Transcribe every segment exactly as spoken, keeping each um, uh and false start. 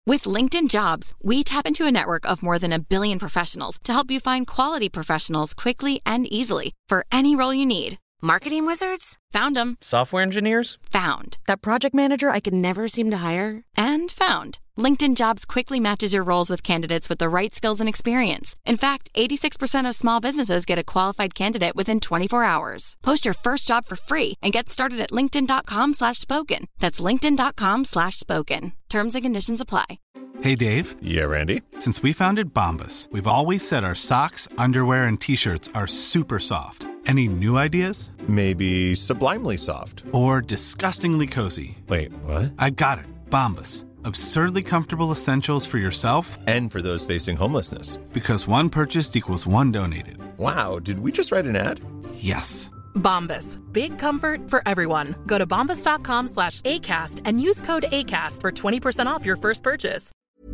With LinkedIn Jobs, we tap into a network of more than a billion professionals to help you find quality professionals quickly and easily for any role you need. Marketing wizards? Found them. Software engineers? Found. That project manager I could never seem to hire? And found. LinkedIn Jobs quickly matches your roles with candidates with the right skills and experience. In fact, eighty-six percent of small businesses get a qualified candidate within twenty-four hours. Post your first job for free and get started at linkedin.com slash spoken. That's linkedin.com slash spoken. Terms and conditions apply. Hey, Dave. Yeah, Randy. Since we founded Bombas, we've always said our socks, underwear, and T-shirts are super soft. Any new ideas? Maybe sublimely soft. Or disgustingly cozy. Wait, what? I got it. Bombas. Absurdly comfortable essentials for yourself and for those facing homelessness. Because one purchased equals one donated. Wow, did we just write an ad? Yes. Bombas. Big comfort for everyone. Go to bombas.com slash ACAST and use code ACAST for twenty percent off your first purchase.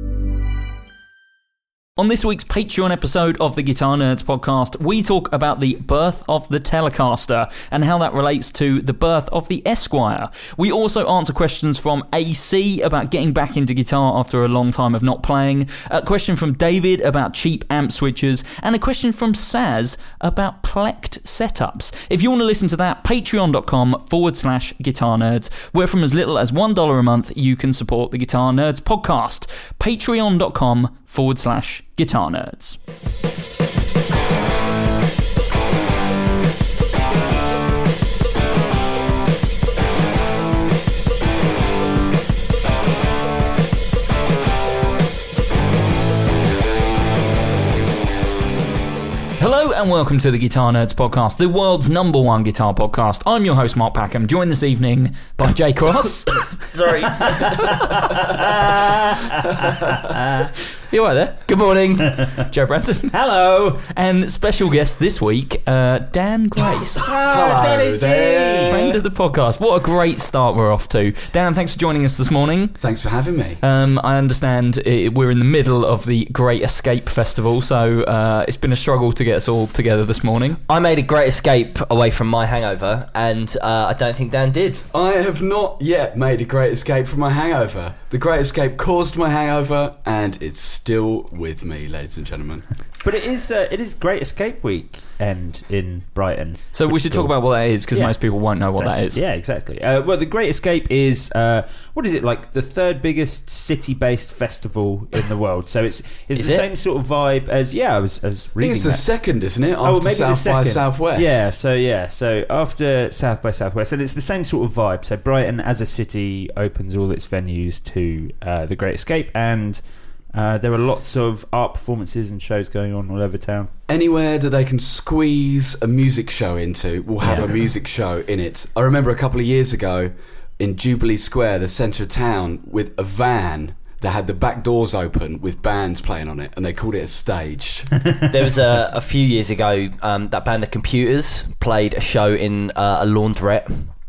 On this week's Patreon episode of the Guitar Nerds podcast, we talk about the birth of the Telecaster and how that relates to the birth of the Esquire. We also answer questions from A C about getting back into guitar after a long time of not playing, a question from David about cheap amp switchers, and a question from Saz about Plect setups. If you want to listen to that, patreon.com forward slash guitar nerds, where from as little as one dollar a month you can support the Guitar Nerds podcast. Patreon.com forward slash guitar nerds. Hello and welcome to the Guitar Nerds podcast, the world's number one guitar podcast. I'm your host, Mark Packham, joined this evening by Jay Cross. Sorry. You all right there? Good morning. Joe Branton. Hello. And special guest this week, uh, Dan Grace. Hello there. Friend of the podcast. What a great start we're off to. Dan, thanks for joining us this morning. Thanks for having me. Um, I understand it, we're in the middle of the Great Escape Festival, so uh, it's been a struggle to get us all together this morning. I made a great escape away from my hangover, and uh, I don't think Dan did. I have not yet made a great escape from my hangover. The Great Escape caused my hangover, and it's still with me, ladies and gentlemen. But it is uh, it is Great Escape Weekend in Brighton. So we should talk about what that is, because yeah. most people won't know what That's, that is. Yeah, exactly. Uh, well, the Great Escape is, uh, what is it, like the third biggest city-based festival in the world. So it's it's is the it? same sort of vibe as, yeah, I was, I was reading I think it's the that. second, isn't it? After Oh, maybe the South by second. Southwest. Yeah, so yeah, so after South by Southwest, and it's the same sort of vibe. So Brighton, as a city, opens all its venues to uh, the Great Escape, and uh, there are lots of art performances and shows going on all over town. Anywhere that they can squeeze a music show into will have Yeah. a music show in it. I remember a couple of years ago in Jubilee Square, the centre of town, with a van that had the back doors open with bands playing on it, and they called it a stage. There was a, a few years ago, um, that band The Computers played a show in uh, a laundrette,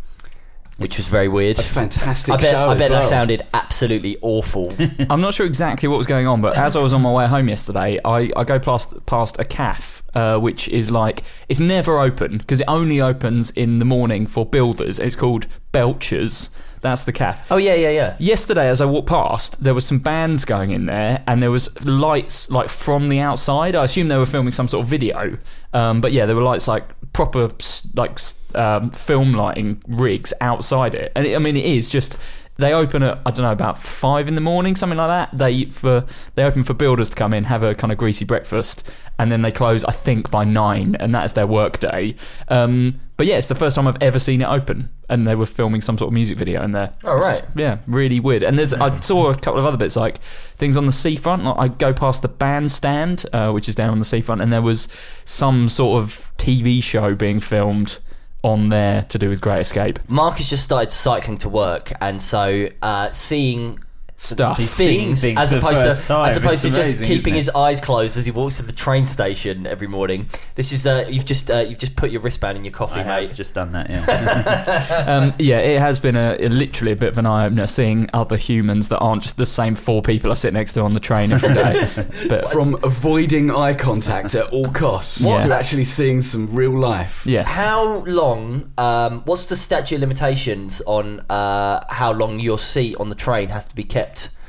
which was very weird. A fantastic I bet, show I as bet well. that sounded absolutely awful. I'm not sure exactly what was going on, but as I was on my way home yesterday, I, I go past past a cafe, uh, which is like, it's never open, because it only opens in the morning for builders. It's called Belcher's. That's the cafe. Oh, yeah, yeah, yeah. Yesterday, as I walked past, there was some bands going in there, and there was lights like from the outside. I assume they were filming some sort of video, um, but yeah, there were lights like proper like um, film lighting rigs outside it. And it, I mean, it is just, they open at, I don't know, about five in the morning, something like that. They for they open for builders to come in, have a kind of greasy breakfast, and then they close, I think, by nine, and that's their work day. Um, but yeah, it's the first time I've ever seen it open, and they were filming some sort of music video in there. Oh, right. It's, yeah, really weird. And there's I saw a couple of other bits, like things on the seafront. Like I go past the bandstand, uh, which is down on the seafront, and there was some sort of T V show being filmed on there to do with Great Escape. Mark has just started cycling to work, and so uh, seeing Stuff. He's seeing things, things as for the opposed first to time. as opposed It's to just amazing, keeping isn't it? his eyes closed as he walks to the train station every morning. This is uh, you've just uh, you've just put your wristband in your coffee, I mate. have just done that, yeah. um, yeah, it has been a, a literally a bit of an eye opener seeing other humans that aren't just the same four people I sit next to on the train every day. But From avoiding eye contact at all costs Yeah. to actually seeing some real life. yes, How long? Um, what's the statute of limitations on uh, how long your seat on the train has to be kept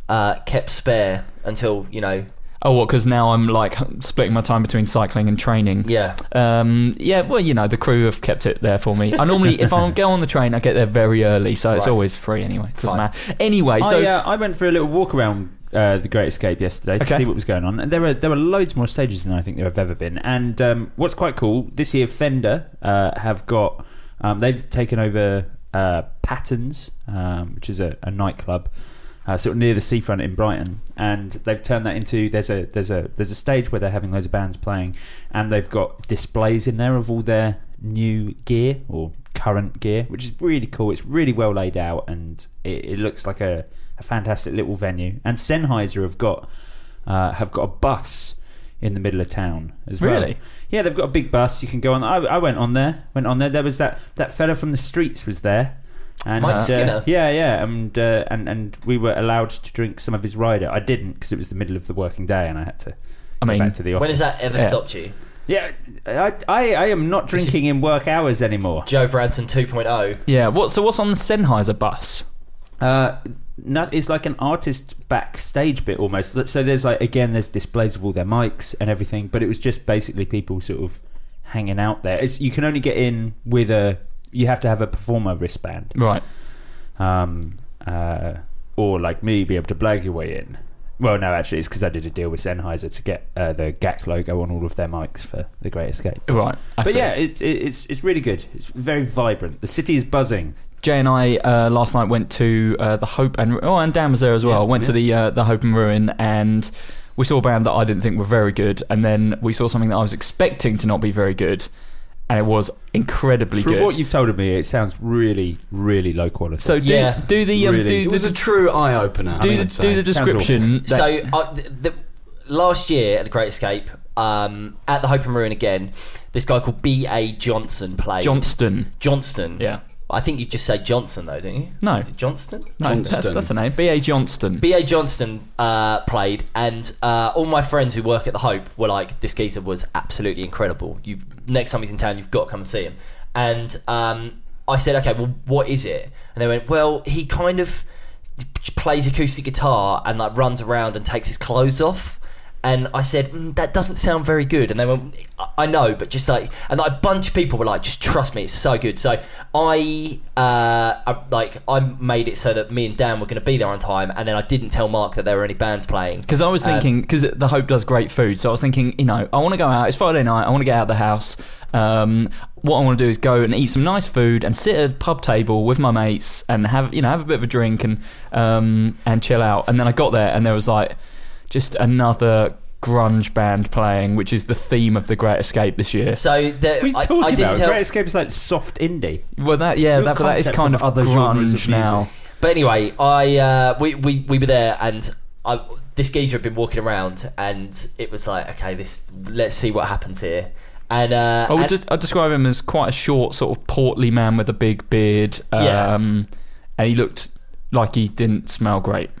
uh, kept spare until, you know... Oh, what? Because now I'm like splitting my time between cycling and training. Yeah. Um, yeah, well, you know, the crew have kept it there for me. I normally, if I go on the train, I get there very early, so it's Right. always free anyway. Doesn't Fine. matter. Anyway, so... I, uh, I went for a little walk around uh, the Great Escape yesterday to Okay. see what was going on. And there were there were loads more stages than I think there have ever been. And um, what's quite cool, this year Fender uh, have got... Um, they've taken over uh, Patterns, um, which is a, a nightclub, Uh, sort of near the seafront in Brighton, and they've turned that into there's a there's a there's a stage where they're having loads of bands playing, and they've got displays in there of all their new gear or current gear, which is really cool. It's really well laid out, and it, it looks like a, a fantastic little venue. And Sennheiser have got uh, have got a bus in the middle of town as well. Really? Yeah, they've got a big bus. You can go on. I, I went on there. Went on there. There was that that fella from the Streets was there. And, Mike uh, Skinner? yeah, yeah, and uh, and and we were allowed to drink some of his rider. I didn't because it was the middle of the working day, and I had to I go mean, back to the office. When has that ever Yeah. stopped you? Yeah, I, I, I am not This is- drinking in work hours anymore. Joe Branton two point oh. Yeah, what? So what's on the Sennheiser bus? Uh, no, it's like an artist backstage bit almost. So there's like again, there's displays of all their mics and everything, but it was just basically people sort of hanging out there. It's, you can only get in with a. You have to have a performer wristband. Right. Um, uh, or like me, be able to blag your way in. Well, no, actually, it's because I did a deal with Sennheiser to get uh, the G A C logo on all of their mics for The Great Escape. Right. I But see. yeah, it, it, it's it's really good. It's very vibrant. The city is buzzing. Jay and I uh, last night went to uh, the Hope and oh, and Dan was there as well. Yeah, went to yeah. the uh, the Hope and Ruin, and we saw a band that I didn't think were very good, and then we saw something that I was expecting to not be very good, and it was incredibly From good. what you've told me, it sounds really, really low quality. So do, Yeah. do the um, Really. do It the was a true eye opener. do the, do the description. that- So uh, the, the, last year at the Great Escape, um, at the Hope and Ruin again, this guy called B A Johnson played. Johnston. Johnston. Yeah. I think you just say Johnson though, don't you? No. Is it Johnston? No, that's, Johnston. that's the name. B A Johnston. B A Johnston uh, played, and uh, all my friends who work at the Hope were like, "This geezer was absolutely incredible. You next time he's in town, you've got to come and see him." And um, I said, "Okay, well, what is it?" And they went, "Well, he kind of plays acoustic guitar and like runs around and takes his clothes off." And I said, mm, that doesn't sound very good. And they went, I- I know, but just like, and like a bunch of people were like, just trust me, it's so good. So I, uh, I like, I made it so that me and Dan were going to be there on time, and then I didn't tell Mark that there were any bands playing. Because I was Um, thinking, because the Hope does great food, so I was thinking, you know, I want to go out. It's Friday night. I want to get out of the house. Um, what I want to do is go and eat some nice food and sit at a pub table with my mates and have, you know, have a bit of a drink and um, and chill out. And then I got there and there was like just another grunge band playing, which is the theme of the Great Escape this year. So the, What are you I, talking I didn't about? tell. Great Escape is like soft indie. Well, that yeah, Your that, but that is concept kind of of other genres grunge of now. music. But anyway, I uh, we, we we were there, and I, this geezer had been walking around, and it was like, okay, this let's see what happens here. And uh, I would and- just I'd describe him as quite a short, sort of portly man with a big beard. Um, Yeah. and he looked like he didn't smell great.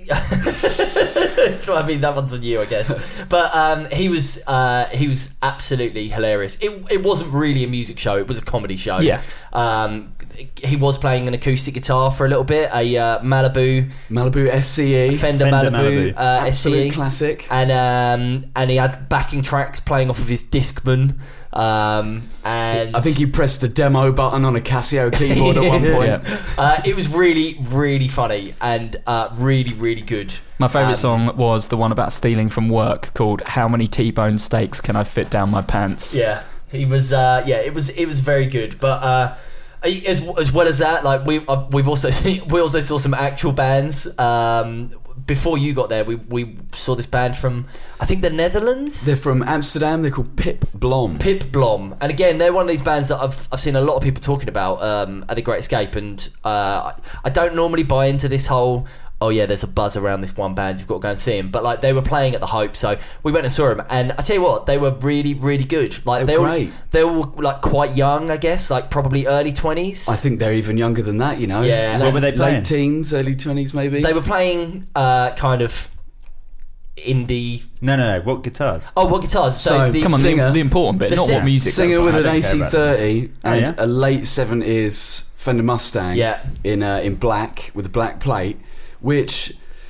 I mean, that one's on you, I guess. But um, he was uh, he was absolutely hilarious. It it wasn't really a music show; it was a comedy show. Yeah. Um, he was playing an acoustic guitar for a little bit, a uh, Malibu Malibu S C E. Fender, Fender Malibu, Malibu. Uh, S C E. Absolute classic. And um, and he had backing tracks playing off of his Discman. Um, and I think he pressed the demo button on a Casio keyboard at one point. Yeah. uh, it was really, really funny and uh, really, really good. My favourite Um, song was the one about stealing from work called "How Many T-Bone Steaks Can I Fit Down My Pants?" Yeah, he was. Uh, yeah, it was. It was very good. But uh, as as well as that, like we uh, we've also seen, we also saw some actual bands. Um, before you got there, we we saw this band from I think the Netherlands. They're from Amsterdam. They're called Pip Blom. Pip Blom, and again, they're one of these bands that I've I've seen a lot of people talking about um, at the Great Escape, and uh, I, I don't normally buy into this whole. Oh yeah, there's a buzz around this one band. You've got to go and see them. But like they were playing at the Hope, so we went and saw them. And I tell you what, they were really, really good. Like They they were were, great. they were like quite young, I guess, like probably early twenties. I think they're even younger than that, you know. Yeah. Late, What were they playing? Late teens, early twenties, maybe. They were playing uh, kind of indie. No, no, no. What guitars? Oh, what guitars? So, So, the, Come on, the, Singer. the important bit, The not singer. what music. Singer they're with playing. an I A don't care C thirty Oh, and yeah? a late seventies Fender Mustang Yeah. in uh, in black with a black plate, which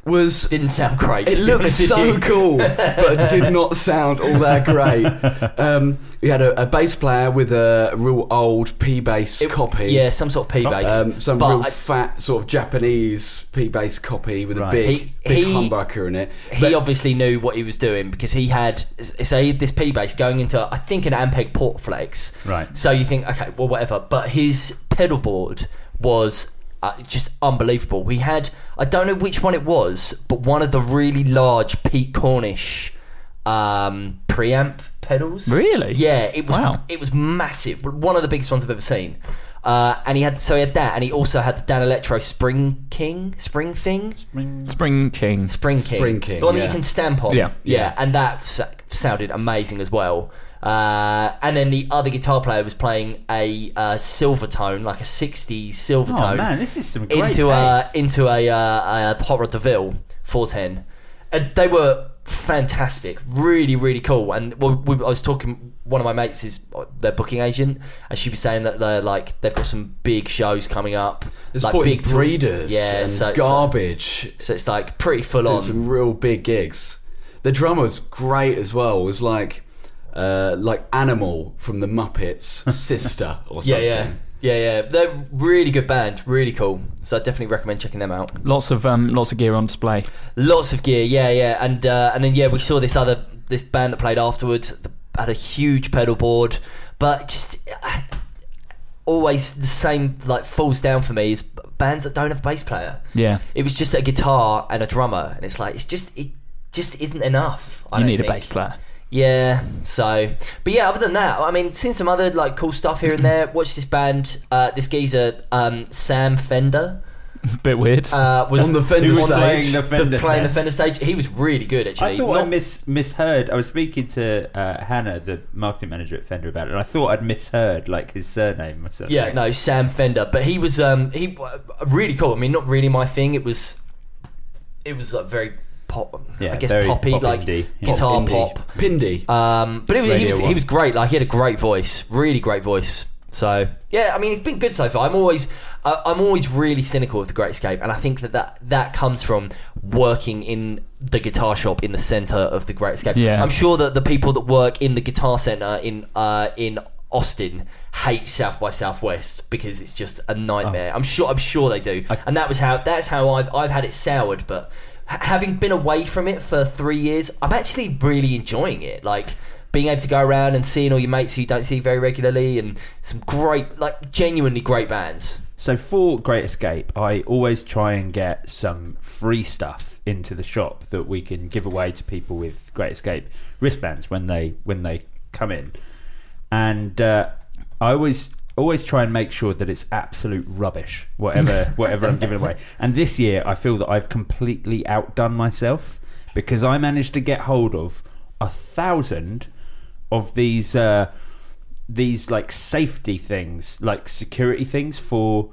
was didn't sound great. It looked so cool, but did not sound all that great. Um, we had a, a bass player with a real old P bass It- copy. Yeah, some sort of P bass. Um, some But real I- fat sort of Japanese P bass copy with Right. a big, He- big he- humbucker in it. He But- obviously knew what he was doing because he had, so he had this P bass going into, I think, an Ampeg port flex. Right. So you think, okay, well, whatever. But his pedal board was uh, just unbelievable. We had, I don't know which one it was, but one of the really large Pete Cornish um, preamp pedals. Really? Yeah, it was. Wow. It was massive. One of the biggest ones I've ever seen. Uh, and he had, so he had that, and he also had the Dan Electro Spring King, Spring Thing. Spring King. Spring King. Spring King, The one that yeah. you can stamp on. Yeah. Yeah, Yeah. and that s- sounded amazing as well. Uh, and then the other guitar player was playing a uh, Silvertone, like a sixties Silvertone. Oh man, this is some great into a taste. into a, uh, a Hot Rod DeVille four ten. And they were fantastic, really, really cool. And we, we, I was talking. One of my mates is their booking agent, and she was saying that they're like they've got some big shows coming up, They're like supporting big tour- breeders yeah, and so it's, garbage. so it's like pretty full Doing on. some real big gigs. The drummer was great as well. It was like uh, like Animal from the Muppets' sister or Yeah, something. yeah, yeah, yeah. They're really good band, really cool. So I definitely recommend checking them out. Lots of um, lots of gear on display. Lots of gear, yeah, yeah, and uh, and then yeah, we saw this other this band that played afterwards. Had a huge pedal board, but just uh, always the same. Like falls down for me is bands that don't have a bass player. Yeah. It was just a guitar and a drummer, and it's like it's just it just isn't enough. I You don't need a think. bass player. Yeah, so, but yeah, other than that, I mean, seen some other like cool stuff here and there. Watched this band, uh, this geezer, um, Sam Fender, Bit weird. uh, was On the Fender Who was stage. playing the the- Fender? playing the set? Fender stage. He was really good, actually. I thought I Not- mis- misheard. I was speaking to uh, Hannah, the marketing manager at Fender, about it, and I thought I'd misheard like his surname or something. Yeah, no, Sam Fender, but he was um, he uh, really cool. I mean, not really my thing. It was, it was like very pop. Yeah, I guess very poppy, pop like indie. Yeah. guitar Indie. pop. Pindy. Um, but it was, he Radio was he one. was great. Like he had a great voice, really great voice. So yeah, I mean, it's been good so far. I'm always uh, I'm always really cynical of the Great Escape, and I think that, that that comes from working in the guitar shop in the centre of the Great Escape. Yeah. I'm sure that the people that work in the guitar centre in uh, in Austin hate South by Southwest because it's just a nightmare. Oh. I'm sure I'm sure they do, and that was how that's how I've I've had it soured, but. ha- Having been away from it for three years, I'm actually really enjoying it. Like being able to go around and seeing all your mates who you don't see very regularly, and some great, like genuinely great bands. So for Great Escape, I always try and get some free stuff into the shop that we can give away to people with Great Escape wristbands when they when they come in, and uh, I always always try and make sure that it's absolute rubbish, whatever whatever I'm giving away. And this year, I feel that I've completely outdone myself because I managed to get hold of a thousand of these. Uh, these like safety things, like security things for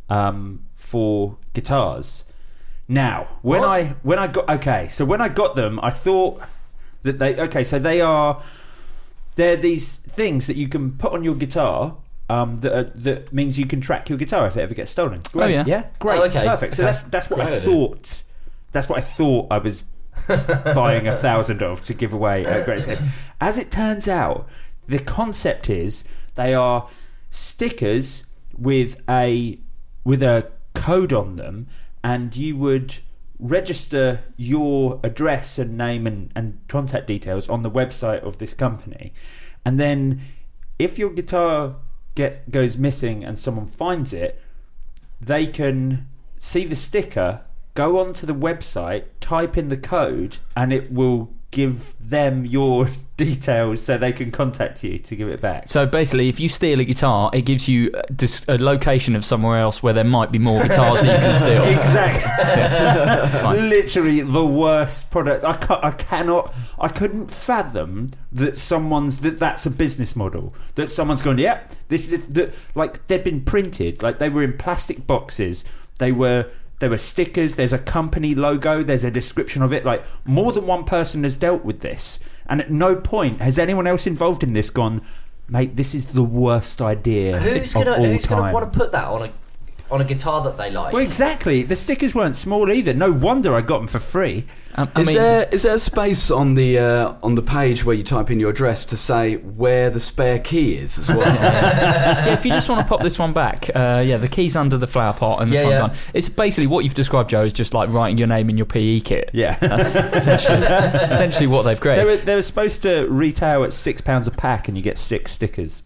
um for guitars. Now, when What? I when I got okay, so when I got them, I thought that they okay, so they are they're these things that you can put on your guitar. Um, that are, that means you can track your guitar if it ever gets stolen. Great, Oh, yeah. yeah, great, Oh, okay. perfect. So Okay. that's that's what I Great. thought. That's what I thought I was buying a thousand of to give away at Great Escape. As it turns out, the concept is they are stickers with a with a code on them, and you would register your address and name and, and contact details on the website of this company, and then if your guitar get goes missing and someone finds it, they can see the sticker, go onto the website, type in the code, and it will give them your details so they can contact you to give it back. So basically, if you steal a guitar, it gives you a, dis- a location of somewhere else where there might be more guitars that you can steal. Exactly. Fine. Literally the worst product. I ca I cannot. I couldn't fathom that someone's that that's a business model. That someone's going, yeah, this is it. That like they'd been printed, like they were in plastic boxes. They were. There were stickers, there's a company logo, there's a description of it. Like, more than one person has dealt with this. And at no point has anyone else involved in this gone, mate, this is the worst idea Who's of gonna all Who's time. gonna want to put that on a on a guitar that they like. Well, exactly. The stickers weren't small either. No wonder I got them for free. Um, I is mean, there is there a space on the uh, on the page where you type in your address to say where the spare key is as well? yeah, if you just want to pop this one back, uh, yeah, the key's under the flower pot and the Yeah, front yeah. gun. It's basically what you've described, Joe, is just like writing your name in your P E kit. Yeah. That's essentially, essentially what they've They created. were, they were supposed to retail at six pounds a pack and you get six stickers.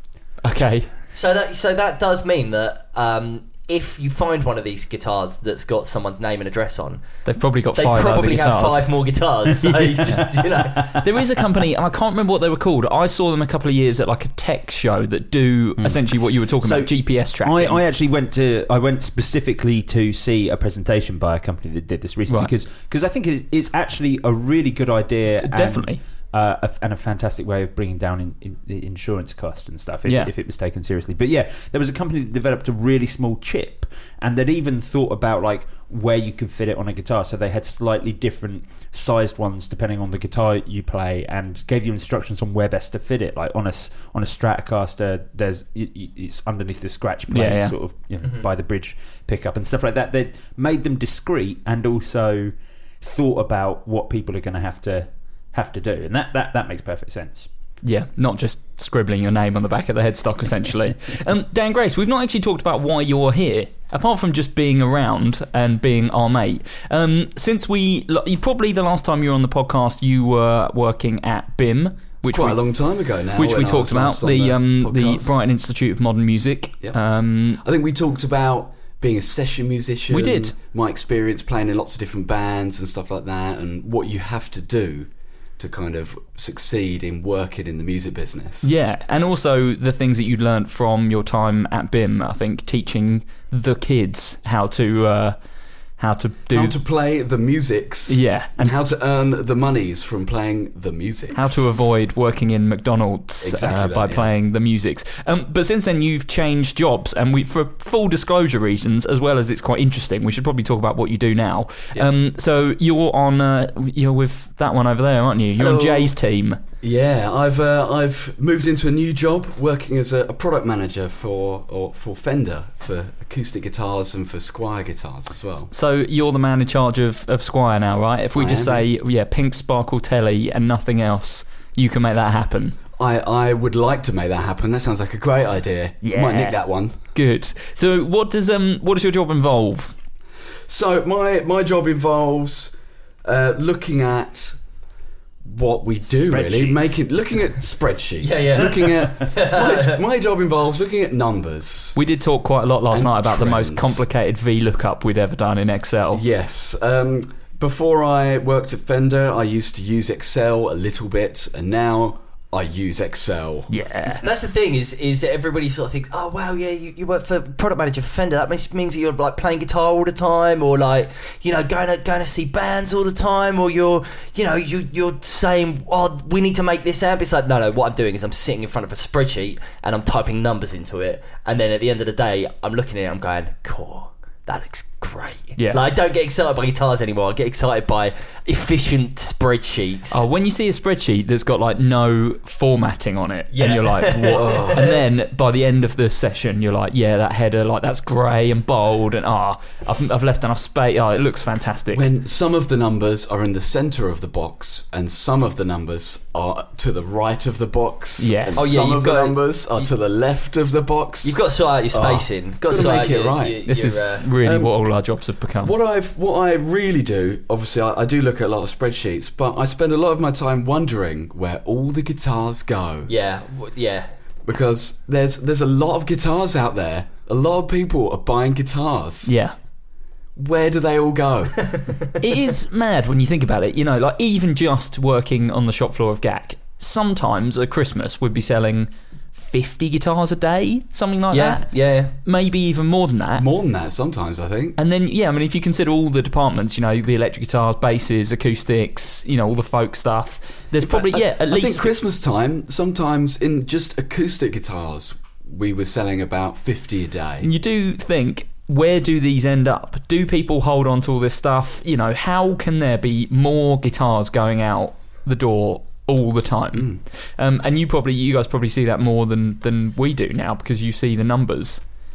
Okay. So that so that does mean that um, if you find one of these guitars that's got someone's name and address on, They've probably got they five probably other have guitars. five more guitars. So you just, you know. There is a company, and I can't remember what they were called. I saw them a couple of years at like a tech show that do essentially what you were talking So, about, G P S tracking. I, I actually went to I went specifically to see a presentation by a company that did this recently Right. because because I think it's, it's actually a really good idea. D- and, definitely. uh, a, and a fantastic way of bringing down in, in, the insurance cost and stuff if, Yeah. if it was taken seriously. But yeah, there was a company that developed a really small chip, and they'd even thought about like where you could fit it on a guitar. So they had slightly different sized ones depending on the guitar you play, and gave you instructions on where best to fit it. Like on a s- on a Stratocaster, there's it, it's underneath the scratch plate, Yeah, yeah. sort of you know, by the bridge pickup and stuff like that. They made them discreet and also thought about what people are going to have to have to do, and that, that, that makes perfect sense. Yeah, not just scribbling your name on the back of the headstock, essentially. um, Dan Grace, we've not actually talked about why you're here, apart from just being around and being our mate. Um, since we, probably the last time you were on the podcast, you were working at B I M, which Quite we, a long time ago now. which we when I talked was about, last on the um, the podcast. Brighton Institute of Modern Music. Yep. Um, I think we talked about being a session musician. We did. My experience playing in lots of different bands and stuff like that, and what you have to do to kind of succeed in working in the music business. Yeah, and also the things that you'd learnt from your time at B I M, I think, teaching the kids how to uh, how to do How to play the musics. Yeah, And how to earn the monies from playing the music. how to avoid working in McDonald's Exactly uh, that, by yeah. playing the musics. Um, but since then, you've changed jobs, and we, for full disclosure reasons, as well as it's quite interesting, we should probably talk about what you do now. Yeah. Um, so you're on, uh, you're with that one over there, aren't you? You're on Hello. Jay's team. Yeah, I've uh, I've moved into a new job working as a, a product manager for or for Fender for acoustic guitars and for Squier guitars as well. So you're the man in charge of, of Squier now, right? If we I just am. say, yeah, pink sparkle telly and nothing else, you can make that happen. I, I would like to make that happen. That sounds like a great idea. Yeah. Might nick that one. Good. So what does um what does your job involve? So my my job involves uh, looking at what we do really, Spreadsheets. making looking at spreadsheets. Yeah, yeah. Looking at my, my job involves looking at numbers. We did talk quite a lot last And night about the most trends. complicated VLOOKUP we'd ever done in Excel. Yes. Um, before I worked at Fender, I used to use Excel a little bit, and now I use Excel. Yeah. That's the thing is is that everybody sort of thinks, oh wow, yeah, you, you work for product manager for Fender. That means, means that you're like playing guitar all the time, or like you know going to going to see bands all the time, or you're you know you you're saying, oh, we need to make this amp. It's like no, no. What I'm doing is I'm sitting in front of a spreadsheet and I'm typing numbers into it, and then at the end of the day, I'm looking at it, I'm going, cool. That looks great. Yeah. Like I don't get excited by guitars anymore. I get excited by efficient spreadsheets. Oh, when you see a spreadsheet that's got like no formatting on it, Yeah. and you're like, what? And then by the end of the session, you're like, yeah, that header, like that's grey and bold, and ah, I've, I've left enough space. Oh, it looks fantastic. When some of the numbers are in the centre of the box, and some of the numbers are to the right of the box, Yes. and Oh, yeah, some you've of got- the numbers are to the left of the box. You've got to sort out your Oh, spacing. got to gotta sort make out it your, right. your- this your, is uh, really um, what all our jobs have become. What I've, what I really do, obviously, I, I do look at a lot of spreadsheets, but I spend a lot of my time wondering where all the guitars go. yeah, w- yeah. Because there's there's a lot of guitars out there. A lot of people are buying guitars. Yeah. Where do they all go? It is mad when you think about it. You know, like even just working on the shop floor of G A C, sometimes at Christmas we'd be selling fifty guitars a day, something like Yeah, that. yeah. Maybe even more than that. More than that, sometimes I think. And then, yeah, I mean, if you consider all the departments, you know, the electric guitars, basses, acoustics, you know, all the folk stuff, there's probably, I- yeah, at I least... think Christmas time, sometimes in just acoustic guitars, we were selling about fifty a day. And you do think, where do these end up? Do people hold on to all this stuff? You know, how can there be more guitars going out the door all the time? Mm. Um, and you probably, you guys probably see that more than, than we do now, because you see the numbers.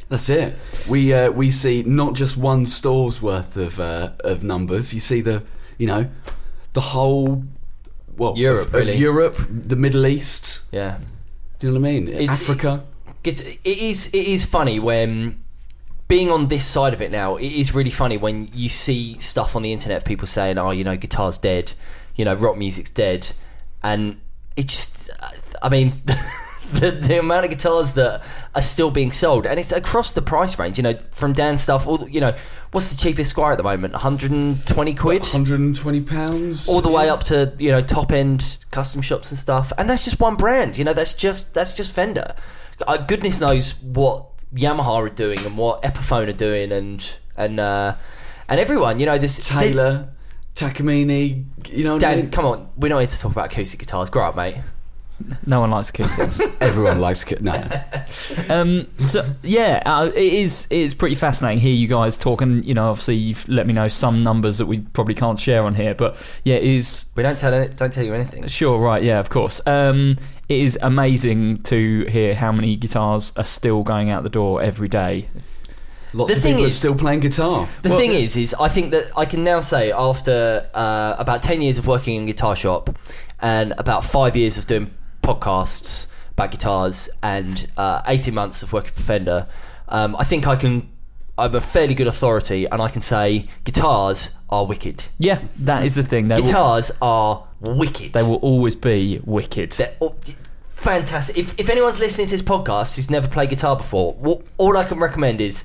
That's it. We uh, we see not just one store's worth of uh, of numbers. You see the you know the whole well Europe, of, really. of Europe, the Middle East. Yeah. Do you know what I mean? It's- Africa. It, it is it is funny when being on this side of it now. It is really funny when you see stuff on the internet of people saying, "Oh, you know, guitar's dead, you know, rock music's dead," and it just, I mean, the, the amount of guitars that are still being sold, and it's across the price range. You know, from Dan stuff, all you know, what's the cheapest Squire at the moment? one hundred twenty quid, one hundred twenty pounds, all the way up to you know top end custom shops and stuff. And that's just one brand. You know, that's just that's just Fender. Uh, goodness knows what Yamaha are doing and what Epiphone are doing, and and uh, and everyone, you know, this Taylor, Takamine, you know what I Dan, mean? come on, we're not here to talk about acoustic guitars. Grow up, mate. No one likes acoustics. Everyone likes ki- no. um, so yeah, uh, it is. It is pretty fascinating. Hear you guys talking. You know, obviously you've let me know some numbers that we probably can't share on here, but yeah, it is. We don't tell any, don't tell you anything. Sure, right? Yeah, of course. Um, it is amazing to hear how many guitars are still going out the door every day. Lots The of thing people is- are still playing guitar. The Well- thing is, is I think that I can now say after uh, about ten years of working in a guitar shop and about five years of doing podcasts about guitars and uh, eighteen months of working for Fender, um, I think I can. I'm a fairly good authority, and I can say guitars are wicked. Yeah, that is the thing. They will, Guitars are wicked. they will always be wicked. They're all- fantastic. If, if anyone's listening to this podcast who's never played guitar before, what, all I can recommend is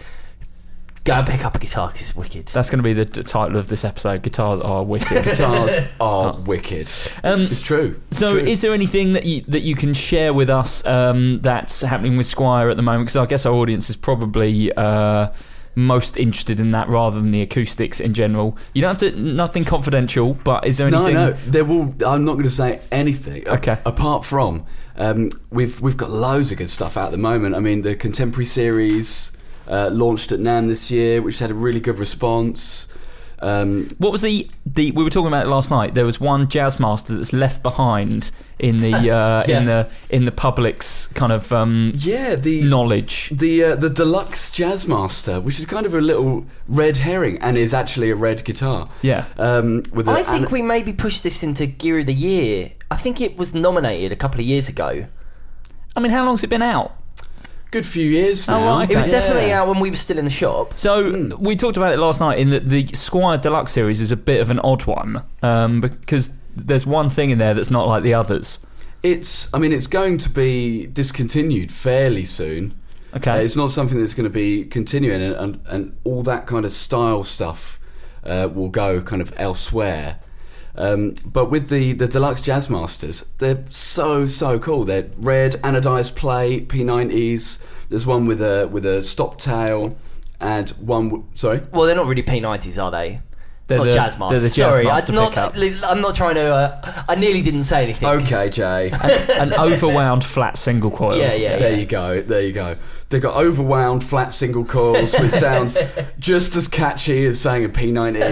go and pick up a guitar because it's wicked. That's going to be the t- title of this episode. Guitars are wicked. Guitars are wicked. Um, It's true. It's So, true. is there anything that you that you can share with us um, that's happening with Squire at the moment? Because I guess our audience is probably uh, most interested in that rather than the acoustics in general. You don't have to nothing confidential, but is there No, anything? no. There will. I'm not going to say anything. a- Okay. Apart from, um, we've we've got loads of good stuff out at the moment. I mean, the Contemporary series uh, launched at NAMM this year, which had a really good response. Um, What was the the? We were talking about it last night. There was one Jazzmaster that's left behind in the uh, Yeah. in the in the public's kind of um, yeah, the knowledge. the uh, the deluxe Jazzmaster, which is kind of a little red herring, and is actually a red guitar. Yeah. Um, with a, I think and- we maybe pushed this into Gear of the Year. I think it was nominated a couple of years ago. I mean, how long's it been out? good few years Oh, now. right, okay. It was Yeah. definitely out when we were still in the shop. So we talked about it last night. In that the Squire Deluxe series is a bit of an odd one um, because there's one thing in there that's not like the others. It's, I mean, it's going to be discontinued fairly soon. Okay. Uh, it's not something that's going to be continuing, and, and, and all that kind of style stuff uh, will go kind of elsewhere. Um, but with the, the deluxe Jazzmasters, they're so so cool. They're red anodized plate P nineties. There's one with a with a stop tail, and one w- sorry. Well, they're not really P nineties, are they? They're not the- Jazzmasters. they're the Sorry, Jazzmaster I'm not. pickup. I'm not trying to. Uh, I nearly didn't say anything. 'cause- Okay, Jay. An overwound flat single coil. Yeah, yeah. There you go. There you go. They've got overwound flat single coils, which sounds just as catchy as saying a P ninety.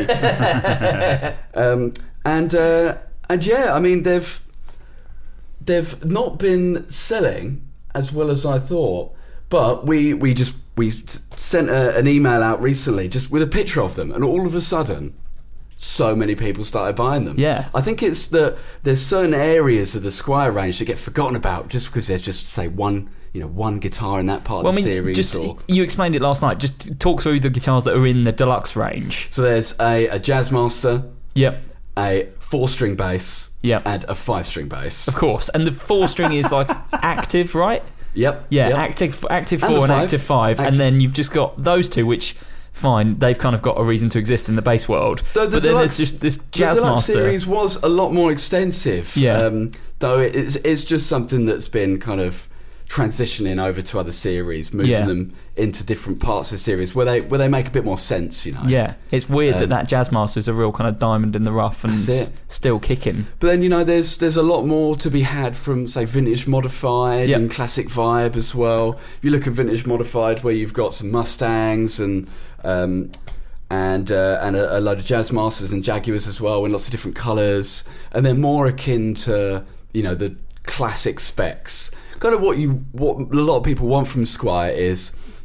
um, and uh, and yeah, I mean they've they've not been selling as well as I thought, but we we just we s- sent a, an email out recently just with a picture of them, and all of a sudden, so many people started buying them. Yeah. I think it's that there's certain areas of the Squire range that get forgotten about just because there's just say one, you know, one guitar in that part Well, I of mean, the series. just or, you explained it last night. Just talk through the guitars that are in the deluxe range. so there's a, a Jazzmaster, Yep, a four-string bass, Yep. and a five-string bass. of course. And the four string is like active, right? Yep. Yeah, yep. active, active And four the and five. active five, and Active- then you've just got those two, which fine, they've kind of got a reason to exist in the bass world. The, the but then deluxe, there's just this the deluxe Jazzmaster. series was a lot more extensive. Yeah. Um, though it's, it's just something that's been kind of transitioning over to other series, moving Yeah. them into different parts of the series where they where they make a bit more sense, you know. Yeah, it's weird Um, that that Jazzmaster is a real kind of diamond in the rough and That's s- it. still kicking. But then, you know, there's there's a lot more to be had from, say, Vintage Modified Yep. and Classic Vibe as well. If you look at Vintage Modified, where you've got some Mustangs and um, and uh, and a, a load of Jazzmasters and Jaguars as well, in lots of different colours, and they're more akin to, you know, the classic specs. Kind of what you what a lot of people want from Squire is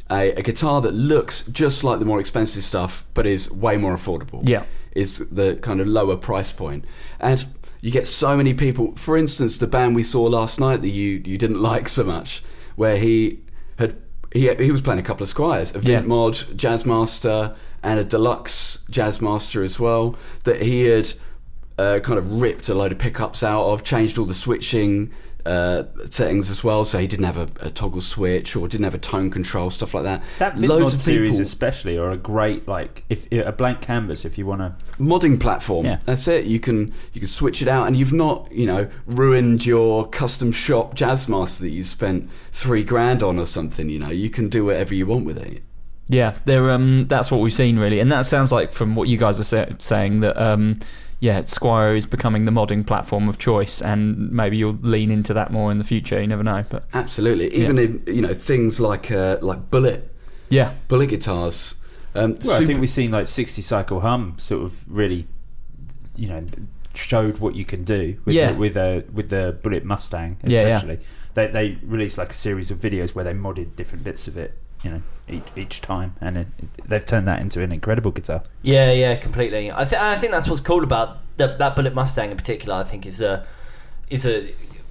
a, a guitar that looks just like the more expensive stuff, but is way more affordable. Yeah. Is the kind of lower price point. And you get so many people. For instance, the band we saw last night that you you didn't like so much, where he had he he was playing a couple of Squires, a Vint Yeah. Mod Jazzmaster and a Deluxe Jazzmaster as well, that he had uh, kind of ripped a load of pickups out of, changed all the switching uh, settings as well, so he didn't have a, a toggle switch or didn't have a tone control, stuff like that. That Vint Loads Mod of series people- especially are a great, like, if a blank canvas if you want to... modding platform. Yeah. That's it. You can you can switch it out, and you've not you know ruined your custom shop Jazzmaster that you spent three grand on or something. You know, you can do whatever you want with it. Yeah, they're, um, that's what we've seen, really. And that sounds like, from what you guys are sa- saying, that, um, yeah, Squire is becoming the modding platform of choice, and maybe you'll lean into that more in the future. You never know. But Absolutely. Even Yeah. in you know things like uh, like Bullet, yeah, Bullet guitars. Um, Well, I super- think we've seen like sixty Cycle Hum sort of really, you know, showed what you can do with Yeah. the, with a with the Bullet Mustang. Yeah, yeah. Especially, they they released like a series of videos where they modded different bits of it, you know, each each time, and it, they've turned that into an incredible guitar. Yeah, yeah, completely. I, th- I think that's what's cool about the, that Bullet Mustang in particular. I think is a is a.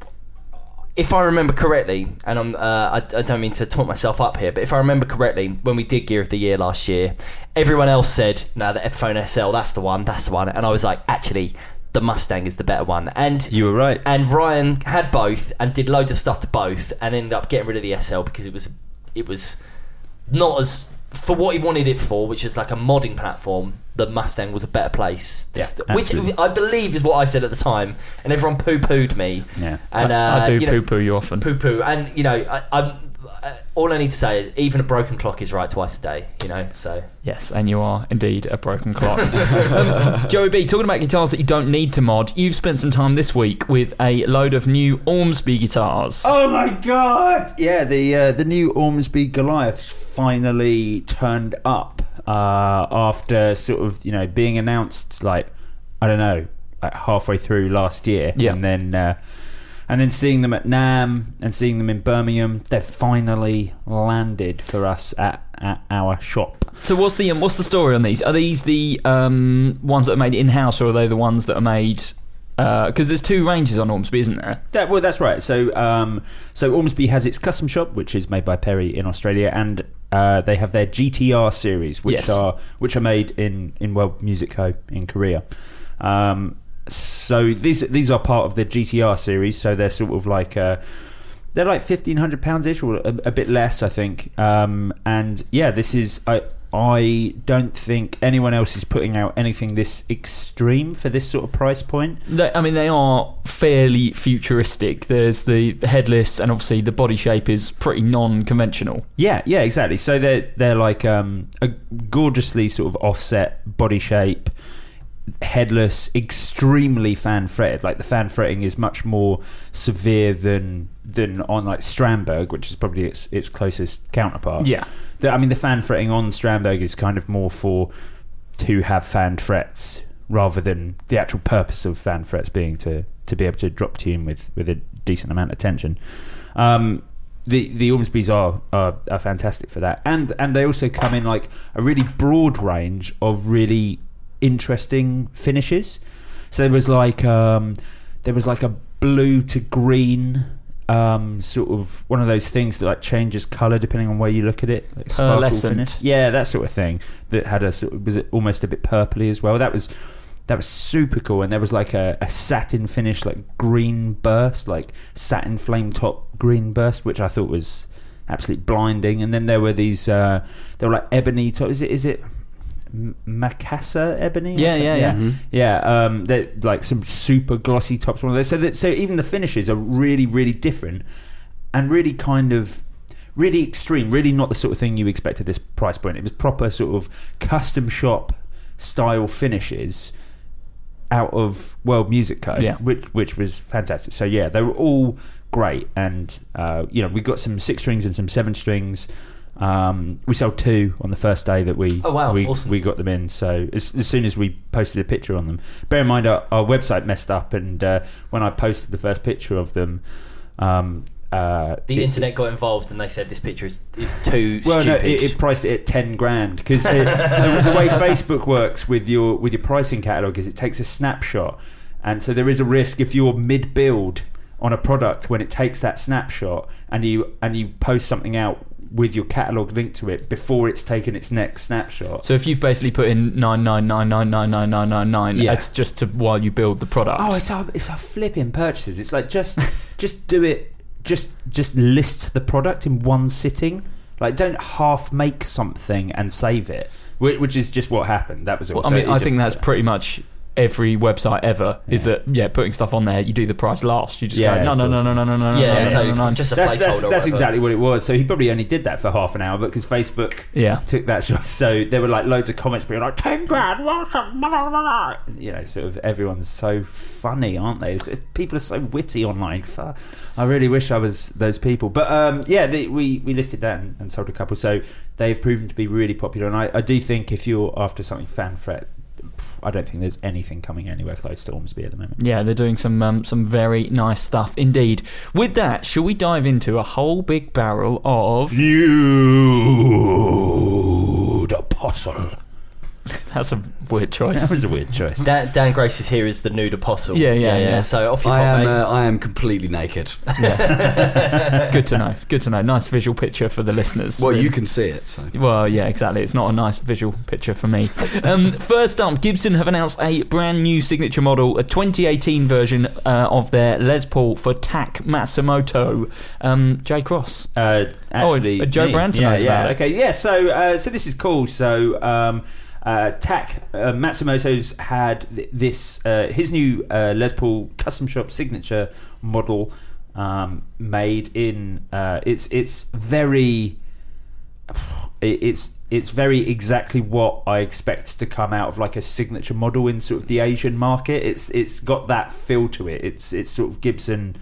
If I remember correctly, and I'm, uh, I, I don't mean to talk myself up here, but if I remember correctly, when we did Gear of the Year last year, everyone else said, "No, the Epiphone S L, that's the one, that's the one," and I was like, actually, the Mustang is the better one. And You were right. and Ryan had both and did loads of stuff to both, and ended up getting rid of the S L because it was it was not as for what he wanted it for, which is like a modding platform. The Mustang was a better place, to Yeah, st- which absolutely. I believe is what I said at the time, and everyone poo-pooed me. Yeah. And uh, I, I do you know, poo-poo you often. poo-poo, and you know, I, I'm. Uh, all I need to say is, even a broken clock is right twice a day. You know, so. Yes, and you are indeed a broken clock. um, Joey B, talking about guitars that you don't need to mod, you've spent some time this week with a load of new Ormsby guitars. Oh my god! Yeah, the uh, the new Ormsby Goliaths finally turned up uh, after sort of, you know, being announced, like, I don't know, like halfway through last year. Yeah. And then uh, and then seeing them at NAMM and seeing them in Birmingham, they've finally landed for us at, at our shop. So what's the um, what's the story on these? Are these the um, ones that are made in-house, or are they the ones that are made... Because there's two ranges on Ormsby, isn't there? That, well, that's right. So, um, so Ormsby has its custom shop, which is made by Perry in Australia, and uh, they have their G T R series, which Yes. are which are made in in World Music Co. in Korea. Um, so these these are part of the G T R series. So they're sort of like uh, they're like fifteen hundred pounds ish, or a, a bit less, I think. Um, and yeah, this is I. I don't think anyone else is putting out anything this extreme for this sort of price point. They, I mean, they are fairly futuristic. There's the headless, and obviously the body shape is pretty non-conventional. Yeah, yeah, exactly. So they're they're like um, a gorgeously sort of offset body shape, headless, extremely fan fretted. Like the fan fretting is much more severe than than on like Strandberg, which is probably its its closest counterpart. Yeah. The, I mean, the fan fretting on Strandberg is kind of more for to have fan frets rather than the actual purpose of fan frets being to, to be able to drop tune with, with a decent amount of tension. Um, the the Ormsbys are, are are fantastic for that, and and they also come in like a really broad range of really interesting finishes. So there was like um, there was like a blue to green. Um, sort of one of those things that like changes colour depending on where you look at it, like sparkle Pearlescent. finish. Yeah, that sort of thing. That had a sort of, was it almost a bit purpley as well. That was that was super cool. And there was like a, a satin finish, like green burst, like satin flame top green burst, which I thought was absolutely blinding. And then there were these, uh, there were like ebony top. Is it? Is it? Macassar ebony? Yeah, yeah, yeah. Mm-hmm. Yeah, um, they're like some super glossy tops. One of those. So, that, so even the finishes are really, really different and really kind of really extreme. Really not the sort of thing you expect at this price point. It was proper sort of custom shop style finishes out of World Music Co. Yeah. which which was fantastic. So yeah, they were all great, and uh, you know, we got some six strings and some seven strings. Um, we sold two on the first day that we Oh, wow, we, awesome. we got them in. So as, as soon as we posted a picture on them, bear in mind our, our website messed up, and uh, when I posted the first picture of them, um, Uh, the it, internet got involved and they said this picture is, is too well, stupid. no, it, it priced it at ten grand because the, the, the way Facebook works with your with your pricing catalog is it takes a snapshot, and so there is a risk if you're mid build on a product when it takes that snapshot and you and you post something out with your catalog linked to it before it's taken its next snapshot. So if you've basically put in nine nine nine nine nine nine nine nine nine, Yeah. it's just to while you build the product. Oh, it's our it's our flipping purchases. It's like just just do it. Just just list the product in one sitting. Like don't half make something and save it, which, which is just what happened. That was all. Well, I So mean, it I just- think that's pretty much every website ever. Is Yeah. that yeah, putting stuff on there, you do the price last. You just Yeah, go no of no no course. no no no no yeah, no no totally. no no. Just a that's, placeholder. that's, or that's whatever. exactly what it was. So he probably only did that for half an hour, but because Facebook Yeah. took that shot, so there were like loads of comments being like ten grand, what's up? Blah, blah, blah. You know, sort of everyone's so funny, aren't they? It's, people are so witty online. I really wish I was those people, but um, yeah, the, we we listed that and, and sold a couple, so they've proven to be really popular. And I, I do think if you're after something fan fret, I don't think there's anything coming anywhere close to Ormsby at the moment. Yeah, they're doing some um, some very nice stuff indeed. With that, shall we dive into a whole big barrel of Nude Apostle. That's a weird choice. That was a weird choice. Dan, Dan Grace is here as the nude apostle. Yeah, yeah, yeah. So off you I pop, am mate. uh, I am completely naked. Good to know. Good to know. Nice visual picture for the listeners. Well, you can see it. So Well, yeah, exactly. It's not a nice visual picture for me. Um, first up, Gibson have announced a brand new signature model, a twenty eighteen version uh, of their Les Paul for T A C Matsumoto. Um, Jay Cross. Uh, actually, Oh, Joe me. Branton yeah, knows yeah. about it. Okay, yeah. So, uh, so this is cool. So, um, uh, T A C uh, Matsumoto's had th- this uh, his new uh, Les Paul custom shop signature model um, made in. Uh, it's it's very. It's it's very exactly what I expect to come out of like a signature model in sort of the Asian market. It's it's got that feel to it. It's it's sort of Gibson,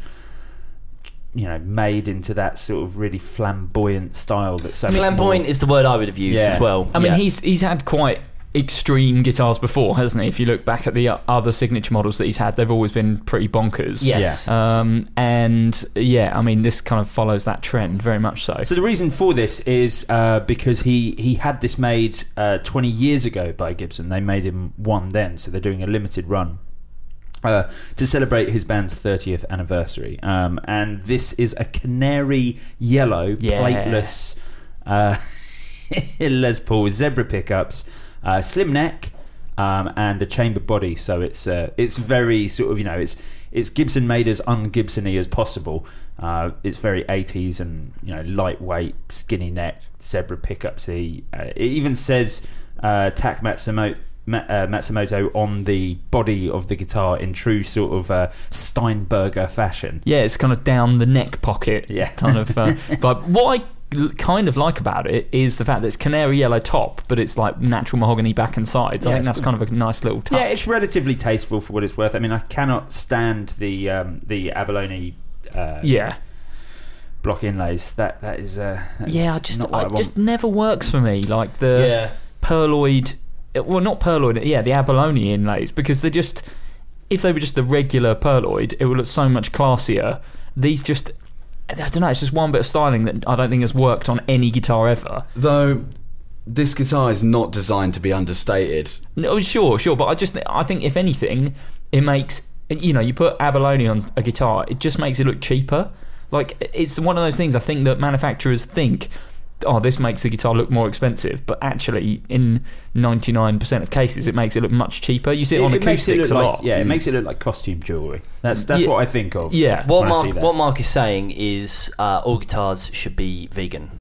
you know, made into that sort of really flamboyant style. That's so much Flamboyant more- is the word I would have used Yeah. as well. I mean, Yeah. he's he's had quite extreme guitars before, hasn't he? If you look back at the other signature models that he's had, they've always been pretty bonkers. Yes. Um, and yeah, I mean, this kind of follows that trend very much so. So the reason for this is uh, because he, he had this made uh, twenty years ago by Gibson. They made him one then, so they're doing a limited run uh, to celebrate his band's thirtieth anniversary. Um, and this is a canary yellow, Yeah. plateless uh, Les Paul with zebra pickups, uh, slim neck, um, and a chamber body. So it's uh, it's very sort of, you know, it's it's Gibson made as un-Gibson-y as possible. Uh, it's very eighties and, you know, lightweight, skinny neck, zebra pickups. He, uh, it even says uh, T A C Matsumoto, Ma- uh, Matsumoto on the body of the guitar in true sort of uh, Steinberger fashion. Yeah, it's kind of down the neck pocket. Yeah. Kind of. Uh, but what I l- kind of like about it is the fact that it's canary yellow top, but it's like natural mahogany back and sides. I Yeah, think it's that's kind of a nice little touch. Yeah, it's relatively tasteful for what it's worth. I mean, I cannot stand the um, the abalone uh, yeah. block inlays. That that is uh, that Yeah, is I just not what I it want. just never works for me. Like the Yeah. perloid, well, not perloid, yeah, the abalone inlays, because they're just, if they were just the regular perloid, it would look so much classier. These just, I don't know, it's just one bit of styling that I don't think has worked on any guitar ever. though, this guitar is not designed to be understated. No, sure, sure, but I just, I think if anything, it makes, you know, you put abalone on a guitar, it just makes it look cheaper. Like, it's one of those things I think that manufacturers think, oh, this makes the guitar look more expensive, but actually, in ninety-nine percent of cases, it makes it look much cheaper. You see it, on makes it acoustics look a like, lot. Yeah, it Mm. makes it look like costume jewellery. That's that's Yeah. what I think of. Yeah. What when I see Mark that. what Mark is saying is uh, all guitars should be vegan.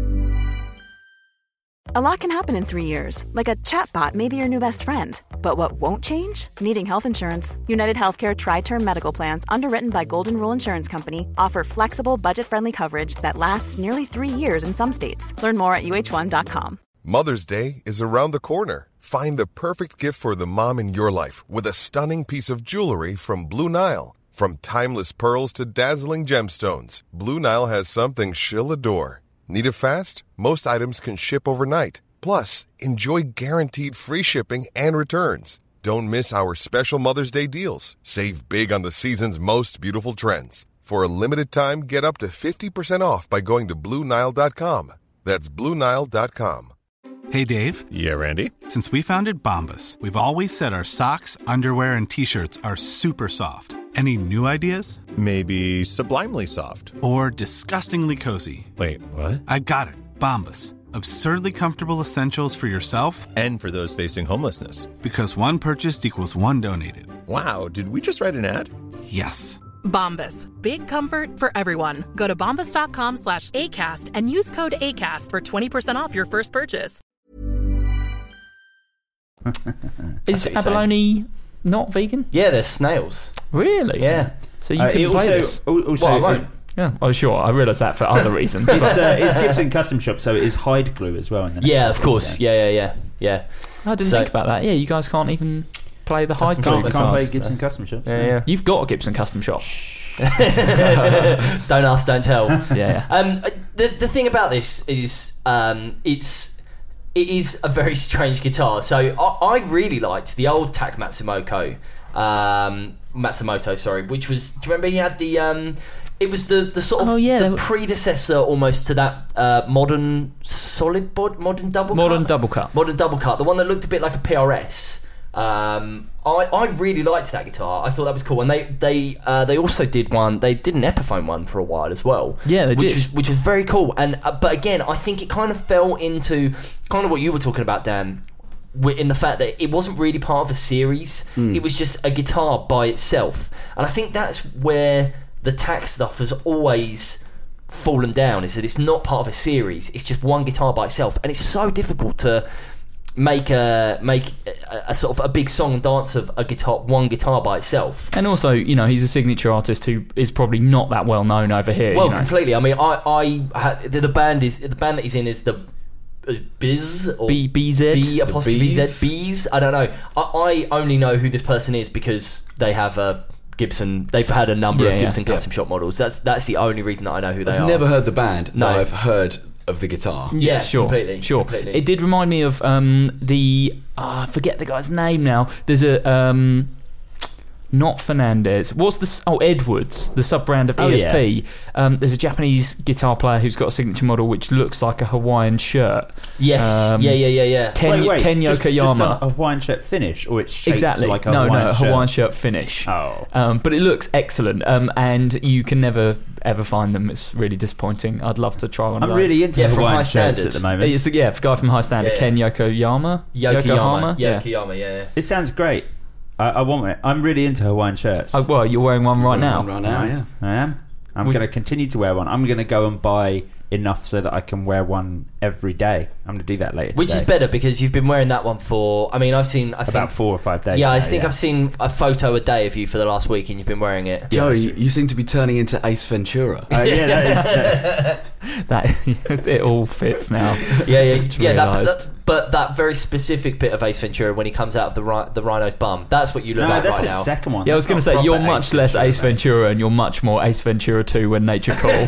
A lot can happen in three years, like a chatbot may be your new best friend. But what won't change? Needing health insurance. United Healthcare Tri-Term Medical Plans, underwritten by Golden Rule Insurance Company, offer flexible, budget-friendly coverage that lasts nearly three years in some states. Learn more at U H one dot com. Mother's Day is around the corner. Find the perfect gift for the mom in your life with a stunning piece of jewelry from Blue Nile. From timeless pearls to dazzling gemstones, Blue Nile has something she'll adore. Need it fast? Most items can ship overnight. Plus, enjoy guaranteed free shipping and returns. Don't miss our special Mother's Day deals. Save big on the season's most beautiful trends. For a limited time, get up to fifty percent off by going to Blue Nile dot com. That's Blue Nile dot com. Hey, Dave. Yeah, Randy. Since we founded Bombas, we've always said our socks, underwear, and T-shirts are super soft. Any new ideas? Maybe sublimely soft. Or disgustingly cozy? Wait, what? I got it. Bombas. Absurdly comfortable essentials for yourself And for those facing homelessness. because one purchased equals one donated. Wow, did we just write an ad? Yes. Bombas. Big comfort for everyone. Go to bombas.com slash ACAST and use code ACAST for twenty percent off your first purchase. Is what you're abalone not vegan? Yeah, they're snails. Really? Yeah. So you Uh, can it play also, this? al- also Well, I it- won't. Yeah. Oh, sure. I realise that for other reasons. it's, but uh, it's Gibson Custom Shop, so it is hide glue as well. In the Yeah, of course. Yeah, yeah, yeah, yeah. I didn't So- think about that. Yeah, you guys can't even play the hide Custom glue shop. can't, can't play guitars. Gibson Custom Shops. Yeah, yeah. You've got a Gibson custom shop. Don't ask, don't tell. Yeah. Um, the the thing about this is, um, it's it is a very strange guitar. So I, I really liked the old Tak Matsumoto, um, Matsumoto, sorry, which was. Do you remember he had the? Um, it was the, the sort of Oh, yeah, the they were- predecessor almost to that uh, modern solid bod, modern double Modern cut? double cut. modern double cut, the one that looked a bit like a P R S. Um, I, I really liked that guitar. I thought that was cool, and they they uh, they also did one. They did an Epiphone one for a while as well. Yeah, they which did. was which was very cool. And uh, but again, I think it kind of fell into kind of what you were talking about, Dan, wi- in the fact that it wasn't really part of a series. It was just a guitar by itself, and I think that's where the Tak stuff has always fallen down. Is that it's not part of a series. It's just one guitar by itself, and it's so difficult to make a make a, a sort of a big song and dance of a guitar, one guitar by itself. And also, you know, he's a signature artist who is probably not that well known over here. Well, you know. completely. I mean, I, I had, the, the band is the band that he's in is the uh, Biz or B- BZ? B apostrophe Bees? Z Bees. I don't know. I, I only know who this person is because they have a Gibson. They've had a number Yeah, of yeah. Gibson custom shop models. That's that's the only reason that I know who they I've are. never heard the band, No. but I've heard of the guitar. Yeah, sure, completely, sure. completely. It did remind me of um, the uh, I forget the guy's name now. There's a um, not Fernandez. What's this? Oh, Edwards, the sub brand of Oh, E S P. Um, there's a Japanese guitar player who's got a signature model which looks like a Hawaiian shirt. Yes. Um, yeah, yeah, yeah, yeah. Ken, wait, wait, Ken just, Yokoyama. just a, a Hawaiian shirt finish, or it's shaped Exactly. like a no, Hawaiian no, shirt? Hawaiian shirt finish. Oh. Um, but it looks excellent, um, and you can never ever find them. It's really disappointing. I'd love to try one of I'm those. really into Yeah, from Hawaiian High shirts Standard. at the moment. It's the, yeah, the guy from High Standard, Yeah. Ken Yokoyama. Yokoyama. Yeah. Yokoyama. Yeah. yeah. It sounds great. I, I want it. I'm really into Hawaiian shirts. Oh, well, you're wearing one right now. Right now, yeah. I am. I'm We- going to continue to wear one. I'm going to go and buy enough so that I can wear one every day. I'm going to do that later Which today. is better because you've been wearing that one for. I mean, I've seen. I About think four or five days. Yeah, I now, think yeah. I've seen a photo a day of you for the last week, and you've been wearing it. Joe, you, you seem to be turning into Ace Ventura. Uh, yeah, that is. Uh, That it all fits now. Yeah, yeah, Just yeah. That, realised. that, but that very specific bit of Ace Ventura when he comes out of the ri- the rhino's bum—that's what you look no, like that's right the now. second one. Yeah, I was going to That's say not you're proper much Ace less Ventura, Ace man. Ventura, and you're much more Ace Ventura two when nature calls.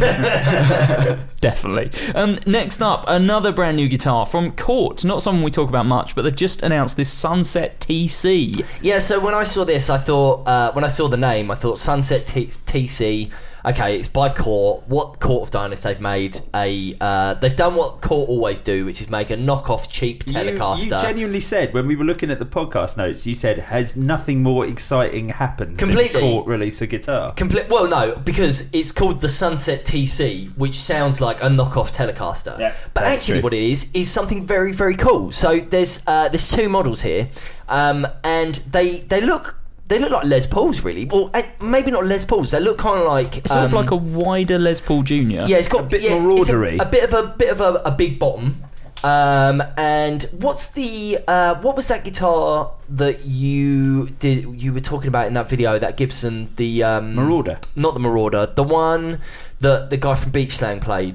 Definitely. Um, next up, another brand new guitar from Cort. Not someone we talk about much, but they've just announced this Sunset T C. Yeah, so when I saw this, I thought uh, when I saw the name, I thought Sunset T- TC. Okay, it's by Cort. What Cort have done is they've made a. Uh, they've done what Cort always do, which is make a knockoff cheap You, Telecaster. you genuinely said when we were looking at the podcast notes, you said, "Has nothing more exciting happened Completely. than Cort release a guitar?" Complete. Well, no, because it's called the Sunset T C, which sounds like a knockoff Telecaster. Yeah, but that's actually, true. what it is is something very, very cool. So there's uh, there's two models here, um, and they they look they look like Les Pauls, really. Well, uh, maybe not Les Pauls. They look kind of like It's sort of um, like a wider Les Paul Junior. yeah, it's got a bit yeah, maraudery. it's A, a bit of a bit of a, a big bottom. Um, and what's the uh, what was that guitar that you did you were talking about in that video, that Gibson, the um, Marauder. not the Marauder, the one that the guy from Beach Slang played.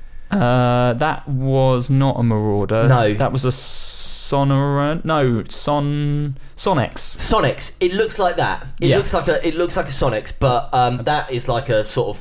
Uh, that was not a Marauder. No. that was a Sonora. No, Son Sonex. Sonics. It looks like that. It Yeah. looks like a it looks like a Sonics, but um, that is like a sort of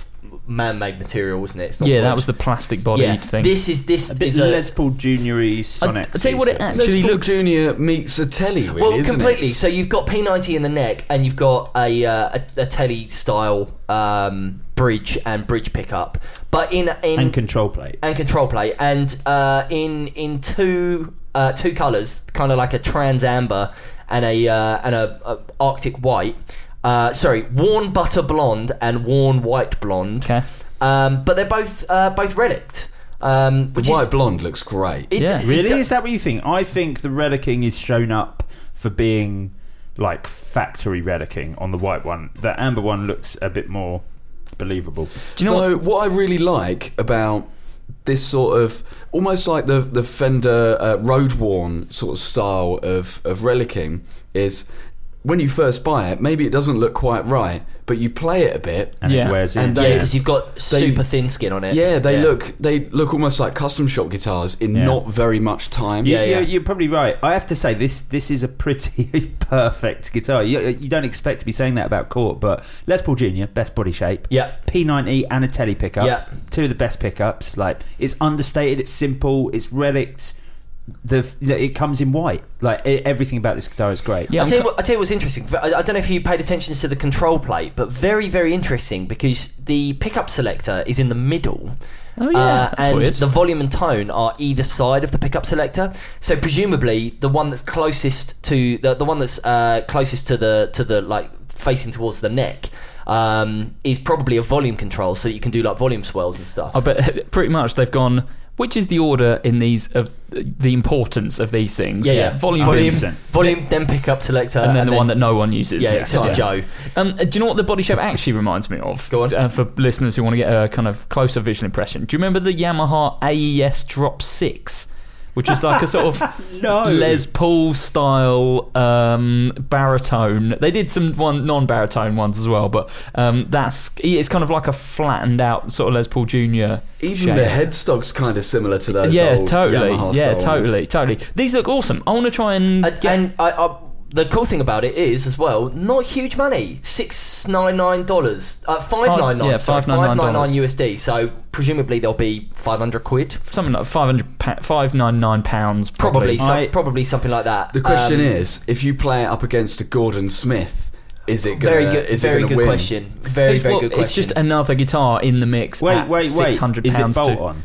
man-made material, wasn't it? It's not Yeah, wood. that was the plastic bodied yeah. thing. This is this A bit is a Les Paul Junior-y, I, Sonic. I'll tell you what it actually Les Paul looks. Junior meets a telly, really, well, isn't completely. it? So you've got P ninety in the neck, and you've got a uh, a, a telly style um, bridge and bridge pickup, but in in and control plate. and control plate, and uh, in in two uh, two colours, kind of like a trans amber and a uh, and a, a Arctic white. Uh, sorry, worn butter blonde and worn white blonde. Okay. Um, but they're both uh, both relicked. Um, The which white is, blonde looks great. it- Yeah. it Really? do- Is that what you think? I think the relicking is shown up for being like factory relicking on the white one. The amber one looks a bit more believable. Do you know Though, what? what I really like about this sort of almost like the the Fender uh, road worn sort of style of of relicking is when you first buy it, maybe it doesn't look quite right, but you play it a bit. And Yeah. it wears in. And yeah, they- because you've got super thin skin on it. Yeah, they look they look almost like custom shop guitars in Yeah. not very much time. You- Yeah, yeah. You're, you're probably right. I have to say this this is a pretty perfect guitar. You, you don't expect to be saying that about Court, but Les Paul Junior, best body shape. Yeah. P ninety and a telly pickup. Yeah. Two of the best pickups. Like it's understated, it's simple, it's relict. The it comes in white. Like e- everything about this guitar is great. Yeah, I'll I'm tell, you co- what, I'll tell you what's interesting. I, I don't know if you paid attention to the control plate, but very, very interesting because the pickup selector is in the middle. Oh yeah, Uh, that's and weird. the volume and tone are either side of the pickup selector. So presumably, the one that's closest to the the one that's uh, closest to the to the like facing towards the neck um, is probably a volume control, so that you can do like volume swells and stuff. I bet pretty much they've gone. Which is the order in these of the importance of these things? yeah, yeah. Volume, volume, volume. volume, then pickup selector, and then the one that no one uses. yeah, except for Yeah. Joe. Um, do you know what the body shape actually reminds me of? Go on. Uh, for listeners who want to get a kind of closer visual impression. Do you remember the Yamaha A E S Drop six? Which is like a sort of No. Les Paul style um, baritone. They did some one non-baritone ones as well, but um, that's it's kind of like a flattened out sort of Les Paul Junior Even shape. the headstock's kind of similar to those Yeah, old totally. Yamaha Yeah, style ones. totally, totally. These look awesome. I want to try and Uh, get. and I, I, the cool thing about it is as well, not huge money. Six nine nine dollars, uh, five nine nine. yeah, sorry, five ninety-nine five nine nine U S D. So presumably there'll be five hundred quid. something like five hundred, pa- five ninety-nine pounds, Probably, probably. some, I- probably something like that. The question Um, is, if you play it up against a Gordon Smith, is it gonna, very good, is it very gonna good win? question. Very, It's- very well, good question. It's just another guitar in the mix. Wait, at wait, wait. Six hundred Is it pounds. bolt to, on?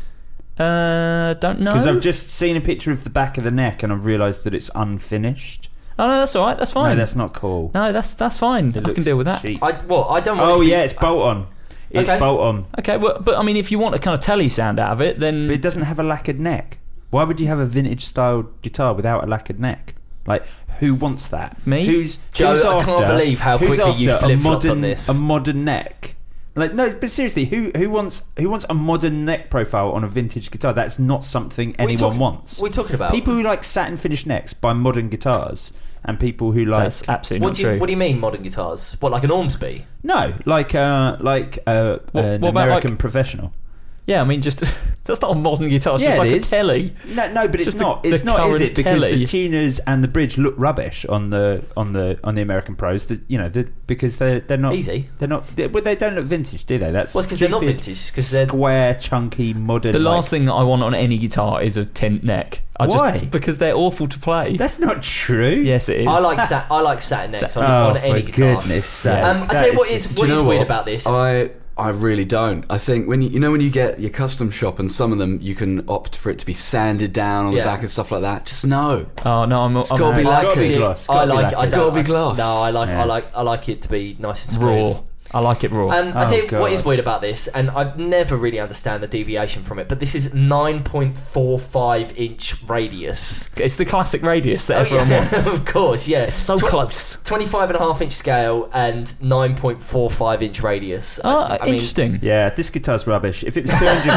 Uh, don't know. Because I've just seen a picture of the back of the neck and I've realised that it's unfinished. Oh no, that's all right. That's fine. No, that's not cool. No, that's that's fine. It I can looks deal with that. cheap. I, well, I don't want. it Oh to be- yeah, it's bolt on. It's Okay. bolt on, Okay, well, but I mean, if you want a kind of telly sound out of it, then but it doesn't have a lacquered neck. Why would you have a vintage style guitar without a lacquered neck? Like, who wants that? Me? Who's Joe, who's I can't after- believe how who's quickly you after a flip-flopped on modern- this. A modern neck. Like no, but seriously, who who wants who wants a modern neck profile on a vintage guitar? That's not something What are you anyone talking- wants. What are you talking about? People who like satin finish necks buy modern guitars, and people who like that's absolutely What not do you true. What do you mean modern guitars? What, like an Ormsby? no, like uh, like uh, What- an what about, American like- professional. Yeah, I mean, just that's not a modern guitar. It's Yeah, just like it a is. telly. No, no, but it's Just the- not. the It's not, is current it? Because telly. the tuners and the bridge look rubbish on the on the on the American Pros. That you know, the, because they're they're not Easy. They're not. They, well, they don't look vintage, do they? That's Well, it's 'cause they're not stupid, vintage, 'cause they're- square, chunky, modern. The last like- thing that I want on any guitar is a tint neck. I Why? Just, because they're awful to play. That's not true. Yes, it is. I like sat. I like satin necks on, Oh, on any for guitar. goodness sake! Um, I That tell you what is is Do what you is know weird what? about this. I I really don't. I think when you you know when you get your custom shop and some of them you can opt for it to be sanded down on Yeah. the back and stuff like that. Just no. Oh no, I'm. It's I'm gotta be It's lacquered. gotta be See, gloss. I Gotta be like. lacquered. I It's don't, gotta be gloss. No, I like. Yeah. I like. I like it to be nice and smooth. raw. I like it raw. And I Oh, tell you what God. is weird about this, and I never really understand the deviation from it, but this is nine point four five inch radius. It's the classic radius that Oh, everyone yeah, wants. of course, yeah. It's so Tw- close. twenty-five and a half inch scale and nine point four five inch radius. Oh, I- I mean, interesting. Yeah, this guitar's rubbish. If it was two hundred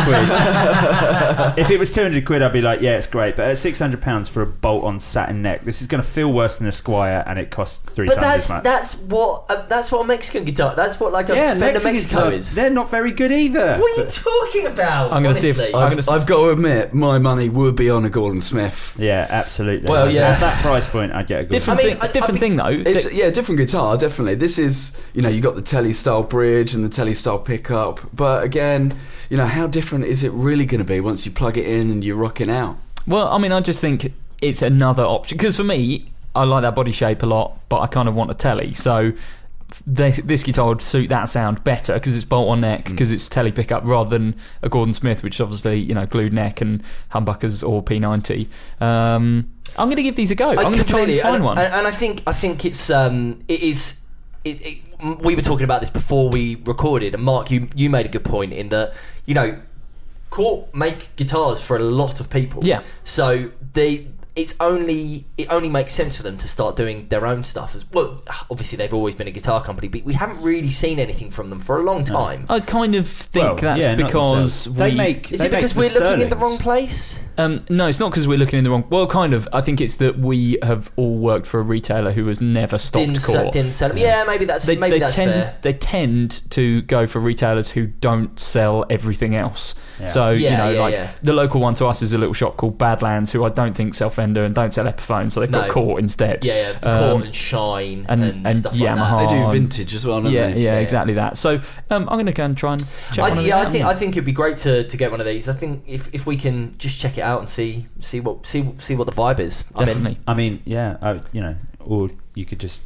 quid, if it was two hundred quid, I'd be like, yeah, it's great. But at six hundred pounds for a bolt-on satin neck, this is going to feel worse than a Squire, and it costs three but times that's as much. that's what uh, that's what a Mexican guitar. That's what what like a yeah, Fender Mexican Mexico guitars, is? they're not very good either. What are you talking about? I'm gonna see if- honestly? I'm I've, gonna s- I've got to admit, my money would be on a Gordon Smith. Yeah, absolutely. Well, yeah. At that price point, I'd get a good Different, I mean, thing, I- different I thing though. It's, Th- yeah, different guitar, definitely. This is, you know, you got the Tele style bridge and the Tele style pickup, but again, you know, how different is it really going to be once you plug it in and you're rocking out? Well, I mean, I just think it's another option because for me, I like that body shape a lot, but I kind of want a telly. So this, this guitar would suit that sound better because it's bolt-on neck, because it's telly pickup rather than a Gordon Smith, which is obviously, you know, glued neck and humbuckers or P ninety. Um, I'm going to give these a go. I'm going to try and completely- find and, one. And, and I think I think it's um it is it, it, we were talking about this before we recorded, and Mark, you you made a good point in that, you know, Cort make guitars for a lot of people. Yeah. So they. It's only it only makes sense for them to start doing their own stuff as well. Obviously, they've always been a guitar company, but we haven't really seen anything from them for a long time. I kind of think Well, that's yeah, not because themselves. They we, make- Is they it because make we're the looking in the Sterlings. wrong place? Um, no, it's not because we're looking in the wrong. Well, kind of. I think it's that we have all worked for a retailer who has never stopped Didn't, Cort. se- didn't sell them. Yeah, maybe that's They, maybe they that's tend fair. they tend to go for retailers who don't sell everything else. Yeah. So you Yeah, know, yeah, like yeah. the local one to us is a little shop called Badlands, who I don't think sell Fender and don't sell Epiphone, so they've got No. Cort instead. Yeah, yeah, Um, Cort and Shine and- and, and stuff Yamaha. like They do Oh, vintage as well, don't yeah, they? yeah, Yeah. exactly that. So um, I'm going to go and try and check that. one I, of these yeah, I out. think I think it'd be great to, to get one of these. I think if, if we can just check it out and see see what see see what the vibe is. I'm in. Definitely. I mean, yeah, I, you know, or you could just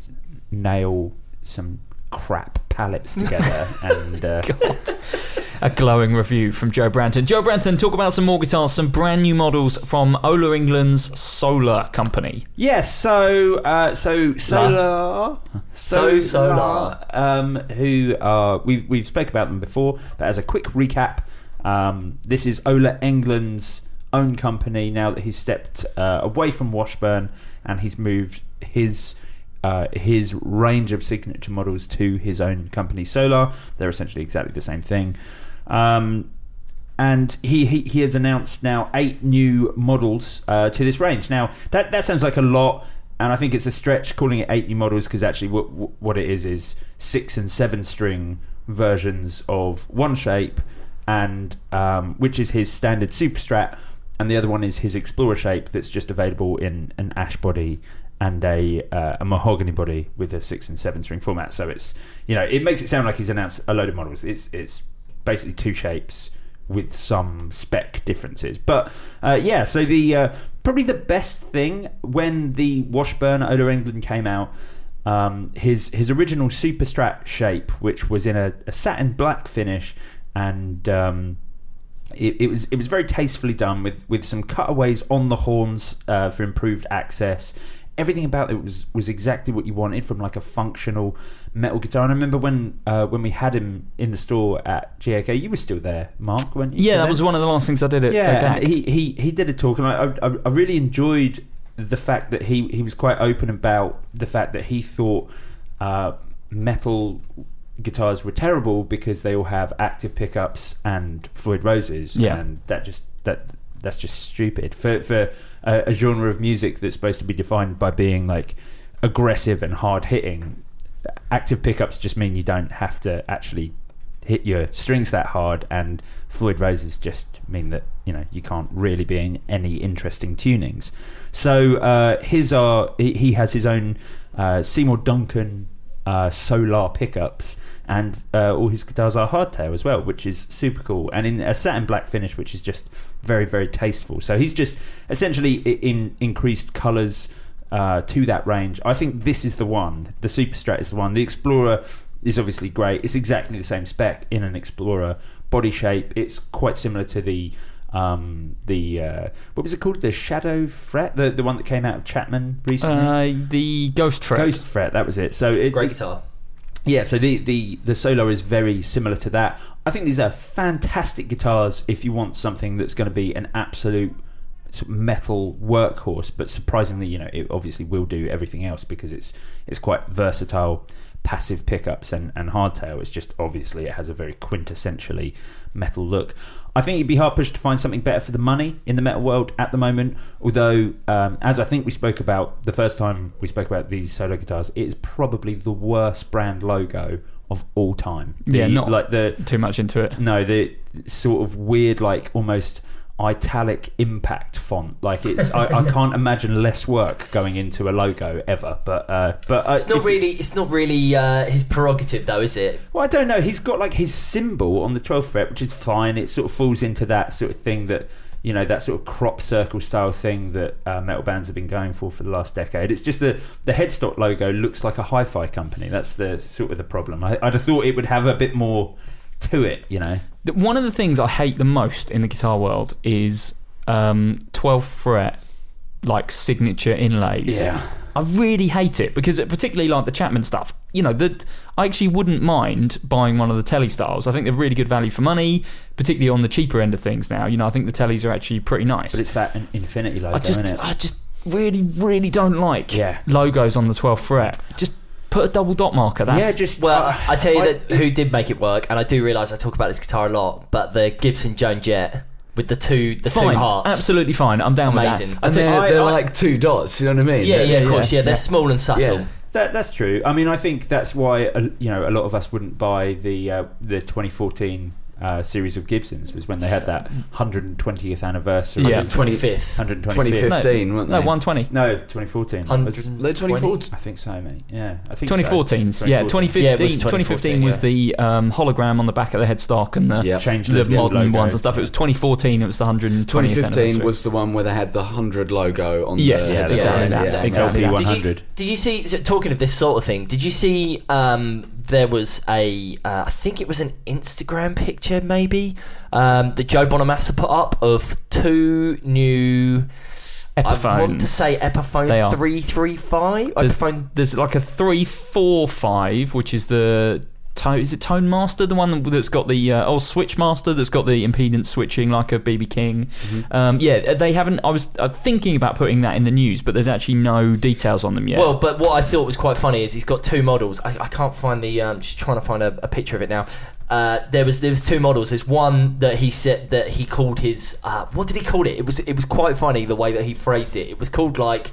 nail some crap pallets together and uh, God. A glowing review from Joe Branton. Joe Branton, talk about some more guitars, some brand new models from Ola England's Solar Company. yes. So, uh, so Solar, So Solar. um, who are we've we've spoke about them before, but as a quick recap, um, this is Ola England's own company now that he's stepped uh, away from Washburn and he's moved his. Uh, his range of signature models to his own company Solar. They're essentially exactly the same thing. Um, and he, he he has announced now eight new models uh, to this range. Now that that sounds like a lot, and I think it's a stretch calling it eight new models because actually what what it is is six and seven string versions of one shape, and um, which is his standard Super Strat, and the other one is his Explorer shape that's just available in an ash body and a uh, a mahogany body with a six and seven string format. So it's, you know, it makes it sound like he's announced a load of models. It's it's basically two shapes with some spec differences. But uh, yeah, so the uh, probably the best thing when the Washburn Ola England came out, um, his his original Super Strat shape, which was in a, a satin black finish, and um, It, it was it was very tastefully done with, with some cutaways on the horns uh, for improved access. Everything about it was, was exactly what you wanted from like a functional metal guitar. And I remember when uh, when we had him in the store at G A K, you were still there, Mark, weren't you? Yeah, Still that there? was one of the last things I did at, Yeah, at and G A C. he, he he did a talk, and I, I I really enjoyed the fact that he, he was quite open about the fact that he thought uh, metal guitars were terrible because they all have active pickups and Floyd Roses, Yeah. and that just that that's just stupid for for a, a genre of music that's supposed to be defined by being like aggressive and hard hitting. Active pickups just mean you don't have to actually hit your strings that hard, and Floyd Roses just mean that, you know, you can't really be in any interesting tunings. So uh, his are he, he has his own uh, Seymour Duncan uh, Solar pickups, and uh, all his guitars are hardtail as well, which is super cool, and in a satin black finish, which is just very, very tasteful. So he's just essentially in increased colours uh, to that range. I think this is the one. The Super Strat is the one. The Explorer is obviously great. It's exactly the same spec in an Explorer body shape. It's quite similar to the um, the uh, what was it called? The Shadow Fret, the the one that came out of Chapman recently. Uh, the Ghost Fret. Ghost Fret, that was it. So it, Great it- guitar. yeah, so the, the, the Solar is very similar to that. I think these are fantastic guitars if you want something that's going to be an absolute sort of metal workhorse, but surprisingly, you know, it obviously will do everything else because it's it's quite versatile passive pickups and, and hardtail. It's just obviously it has a very quintessentially metal look. I think you'd be hard pushed to find something better for the money in the metal world at the moment. Although, um, as I think we spoke about the first time we spoke about these solo guitars, it is probably the worst brand logo of all time. The, yeah, not like the too much into it. No, the sort of weird, like almost italic impact font. Like it's, I, I can't imagine less work going into a logo ever. But uh, but uh, it's not really, it's not really uh, his prerogative, though, is it? Well, I don't know. He's got like his symbol on the twelfth fret, which is fine. It sort of falls into that sort of thing that, you know, that sort of crop circle style thing that uh, metal bands have been going for for the last decade. It's just the the headstock logo looks like a hi-fi company. That's the sort of the problem. I, I'd have thought it would have a bit more to it, you know. One of the things I hate the most in the guitar world is um, twelfth fret, like signature inlays. Yeah. I really hate it because, it, particularly like the Chapman stuff, you know, that I actually wouldn't mind buying one of the Telly styles. I think they're really good value for money, particularly on the cheaper end of things now. You know, I think the Tellys are actually pretty nice. But it's that Infinity logo, I just, isn't it? I just really, really don't like yeah. logos on the twelfth fret. Just put a double dot marker. That's, yeah, just well, uh, I tell you I, that who did make it work, and I do realise I talk about this guitar a lot, but the Gibson Joan Jett with the two the fine, two hearts, absolutely fine. I'm down amazing. with that. And they're, they're like two dots. You know what I mean? Yeah, yeah, That's- of course. Yeah, they're yeah. small and subtle. Yeah. That that's true. I mean, I think that's why uh, you know a lot of us wouldn't buy the uh, the twenty fourteen uh, series of Gibsons, was when they had that one hundred twentieth anniversary. Yeah. one hundred twenty-fifth. one hundred twenty twenty-fifth. fifteen, weren't they? No, one twenty. No, twenty fourteen. one Was- hundred Late twenty fourteen. I think so, mate. Yeah, I think twenty fourteen. so. Yeah, twenty fifteen. Yeah, it was twenty fifteen was the um, hologram on the back of the headstock and the, Yeah. Changed the the modern logo. ones and stuff. It was twenty fourteen. It was the one hundred twentieth. twenty fifteen anniversary. was the one where they had the one hundred logo on Yes, the Yeah, that's that's exactly right. that. Yeah, Exactly L P that. one Did you, hundred. did you see? So talking of this sort of thing, did you see? Um, there was a, uh, I think it was an Instagram picture, maybe um, that Joe Bonamassa put up of two new. Epiphones. I want to say They are. Epiphone three three five. There's, Epiphone. there's like a three four five, which is the tone. Is it Tone Master, the one that's got the uh, oh Switch Master that's got the impedance switching like a B B King? Mm-hmm. Um, yeah, they haven't. I was uh, thinking about putting that in the news, but there's actually no details on them yet. Well, but what I thought was quite funny is he's got two models. I, I can't find the. Um, just trying to find a, a picture of it now. Uh, there was there was two models. There's one that he said that he called his. Uh, what did he call it? It was it was quite funny the way that he phrased it. It was called like.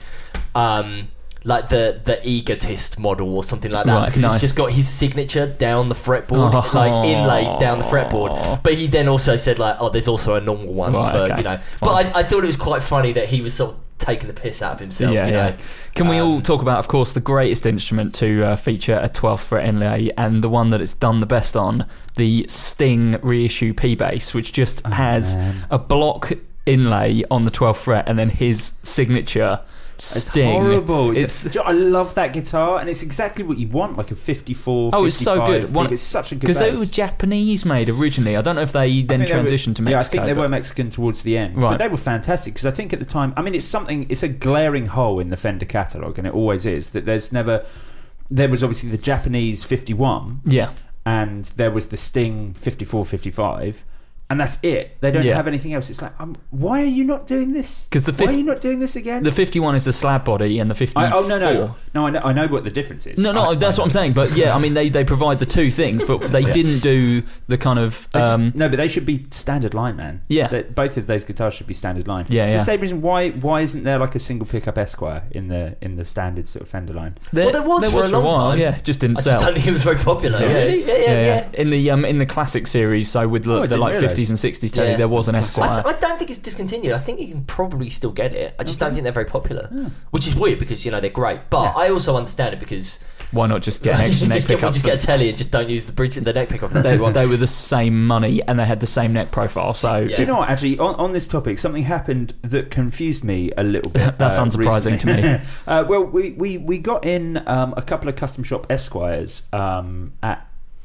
Um, like the the egotist model or something like that, Right, because nice. it's just got his signature down the fretboard, Oh. like inlaid down the fretboard. But he then also said like, oh, there's also a normal one Right, for okay, you know. fine. But I, I thought it was quite funny that he was sort of taking the piss out of himself. yeah, you yeah. know? Can we Um, all talk about, of course, the greatest instrument to uh, feature a twelfth fret inlay and the one that it's done the best on, the Sting reissue P bass, which just has man. a block inlay on the twelfth fret and then his signature Sting. It's horrible. It's, It's, I love that guitar, and it's exactly what you want, like a fifty-four. oh, it's so good. fifty-five. One- It's such a good because they were bass. Japanese made originally. I don't know if they I then think they were- transitioned to Mexico. Yeah, I think they but- were Mexican towards the end, Right. but they were fantastic because I think at the time, I mean, it's something. It's a glaring hole in the Fender catalogue, and it always is. That there's never. There was obviously the Japanese fifty-one, Yeah. and there was the Sting fifty-four, fifty-five. And that's it. They don't Yeah. have anything else. It's like, um, why are you not doing this? 'Cause the why fif- are you not doing this again? The fifty-one is the slab body and the fifty-four. I, oh no no no! I know, I know what the difference is. No, no, I- that's I what I'm know. saying. But yeah, I mean, they, they provide the two things, but they Yeah. didn't do the kind of. They just- Um, no, but they should be standard line, man. Yeah. That- both of those guitars should be standard line. Yeah, it's yeah. the same reason why why isn't there like a single pickup Esquire in the in the standard sort of Fender line? there, Well, there was for a long while, time. yeah, just didn't I sell. just don't think it was very popular. Yeah, Yeah, really? yeah, yeah. yeah, In the um, in the classic series, so with the, Oh, I the didn't like realise. fifties and sixties telly, Yeah. there was an I, Esquire. I don't think it's discontinued. I think you can probably still get it. I just don't think they're very popular, which is weird because you know they're great. But I also understand it because Why not just get an extra neck just, get, pickup? just get a telly and just don't use the bridge, the neck pickup. That's They, what they were the same money and they had the same neck profile. So Yeah. Do you know what? Actually, on, on this topic, something happened that confused me a little bit. That's uh, unsurprising recently. to me. uh, well, we, we, we got in um, a couple of custom shop Esquires um, at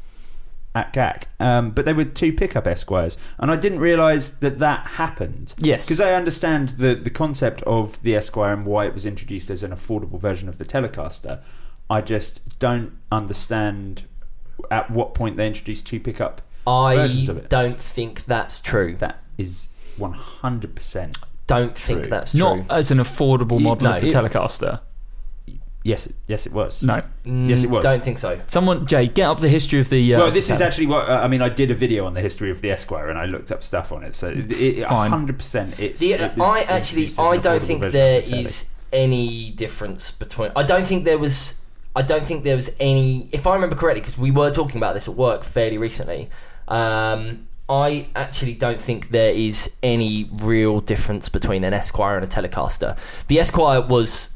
at G A C, um, but they were two pickup Esquires, and I didn't realise that that happened. Yes. Because I understand the, the concept of the Esquire and why it was introduced as an affordable version of the Telecaster. I just don't understand at what point they introduced two pickup I versions of it. don't think that's true. That is one hundred percent. Don't think True. that's true. not as an affordable You- model no, of the it- Telecaster. Yes, yes, it was. No. Yes, it was. Don't think so. Someone, Jay, get up the history of the. Uh, well, this of is the actually what uh, I mean. I did a video on the history of the Esquire, and I looked up stuff on it. So, it, Fine. one hundred percent, it's. The, it was I actually, introduced as I an don't affordable think version there of the telly. is any difference between. I don't think there was. I don't think there was any. If I remember correctly, because we were talking about this at work fairly recently. Um, I actually don't think there is any real difference between an Esquire and a Telecaster. The Esquire was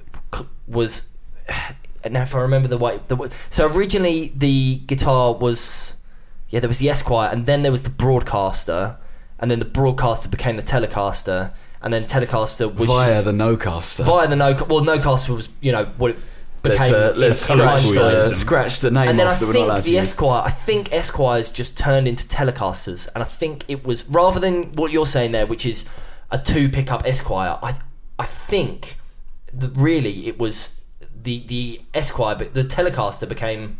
was now if I remember the way the, so originally the guitar was yeah there was the Esquire, and then there was the Broadcaster, and then the Broadcaster became the Telecaster, and then Telecaster was via just, the Nocaster. via the no well Nocaster was you know what it became. Let's, uh, let's scratch, uh, scratch the name and then off I that we're not allowed think to the use. Esquire I think Esquires just turned into Telecasters, and I think it was rather than what you're saying there, which is a two pickup Esquire. I I think that really it was the the Esquire, but the Telecaster became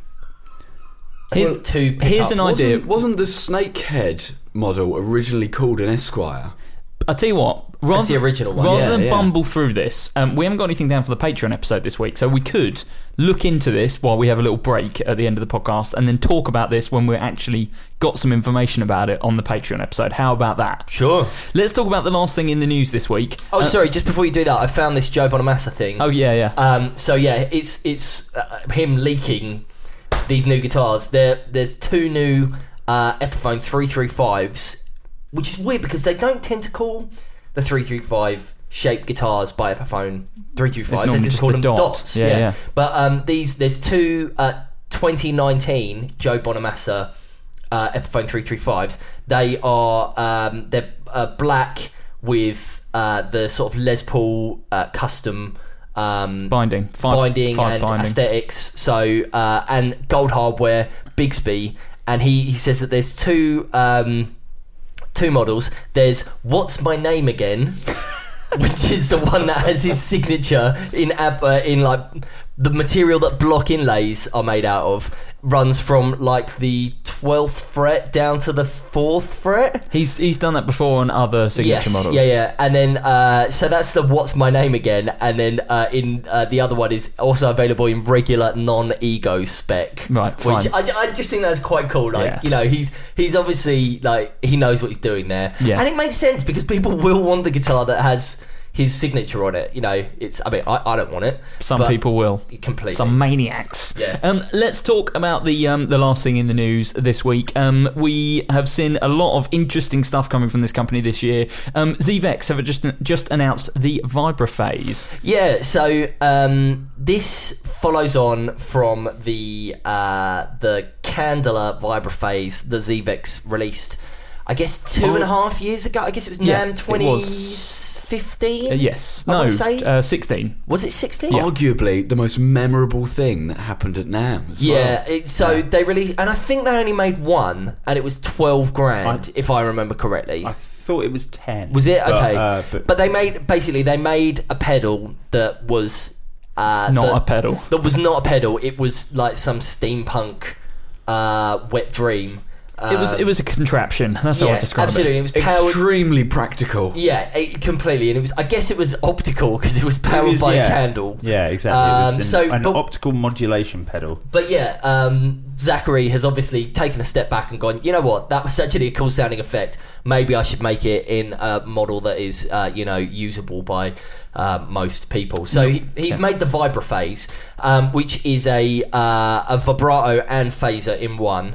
Here's, two pickup. here's an idea. Wasn't, wasn't the Snakehead model originally called an Esquire? I'll tell you what. Rather, That's the original one. Rather Yeah, than yeah. bumble through this, um, we haven't got anything down for the Patreon episode this week, so we could look into this while we have a little break at the end of the podcast, and then talk about this when we're actually got some information about it on the Patreon episode. How about that? Sure. Let's talk about the last thing in the news this week. Oh, Uh, sorry. Just before you do that, I found this Joe Bonamassa thing. Oh yeah, yeah. Um. So yeah, it's it's uh, him leaking these new guitars. There, there's two new uh, Epiphone three thirty-fives, which is weird because they don't tend to call the three thirty-five shaped guitars by Epiphone three thirty-fives. They normally just just call the them dot. dots. Yeah, yeah. But um, these there's two uh, twenty nineteen Joe Bonamassa uh, Epiphone three thirty-fives. They are um, they're uh, black with uh, the sort of Les Paul uh, custom. Um, binding, five, binding five and binding. aesthetics. So uh, and gold hardware, Bigsby, and he, he says that there's two um, two models. There's What's My Name Again, which is the one that has his signature in ab- uh, in like the material that block inlays are made out of. Runs from like the twelfth fret down to the fourth fret. He's he's done that before on other signature Yes, models. yeah, yeah. And then, uh, so that's the What's My Name Again. And then uh, in uh, the other one is also available in regular non-ego spec. Right, Which fine. I, I just think that's quite cool. Like, Yeah. you know, he's he's obviously, like, he knows what he's doing there. Yeah. And it makes sense because people will want the guitar that has his signature on it. You know, it's, I mean, I, I don't want it. Some but people will. Completely. Some maniacs. Yeah. Um, let's talk about the um, the last thing in the news this week. Um, we have seen a lot of interesting stuff coming from this company this year. Um, Zevex have just just announced the Vibraphase. Yeah, so um, this follows on from the uh, the Candela Vibraphase the Zevex released, I guess, two Oh. and a half years ago. I guess it was Yeah, NAMM it twenty was. fifteen. Uh, yes. I No. wanna say- Uh, sixteen. Was it sixteen? Arguably the most memorable thing that happened at NAMM as Yeah, well. it, so they released, and I think they only made one, and it was twelve grand, I- if I remember correctly. I thought it was ten. Was it? But, Okay. uh, but, but, they made, basically, they made a pedal that was... Uh, Not that- a pedal. That was not a pedal. It was like some steampunk uh, wet dream. It was it was a contraption. That's how yeah, I describe absolutely. it. It was powered... Extremely practical. Yeah, it, completely. And it was. I guess it was optical because it was powered It was, by yeah. a candle. yeah, exactly. Um, it was so, an, an but- optical modulation pedal. But yeah, um, Zachary has obviously taken a step back and gone, you know what, that was actually a cool sounding effect. Maybe I should make it in a model that is, uh, you know, usable by uh, most people. So he, he's made the Vibraphase, um, which is a uh, a vibrato and phaser in one.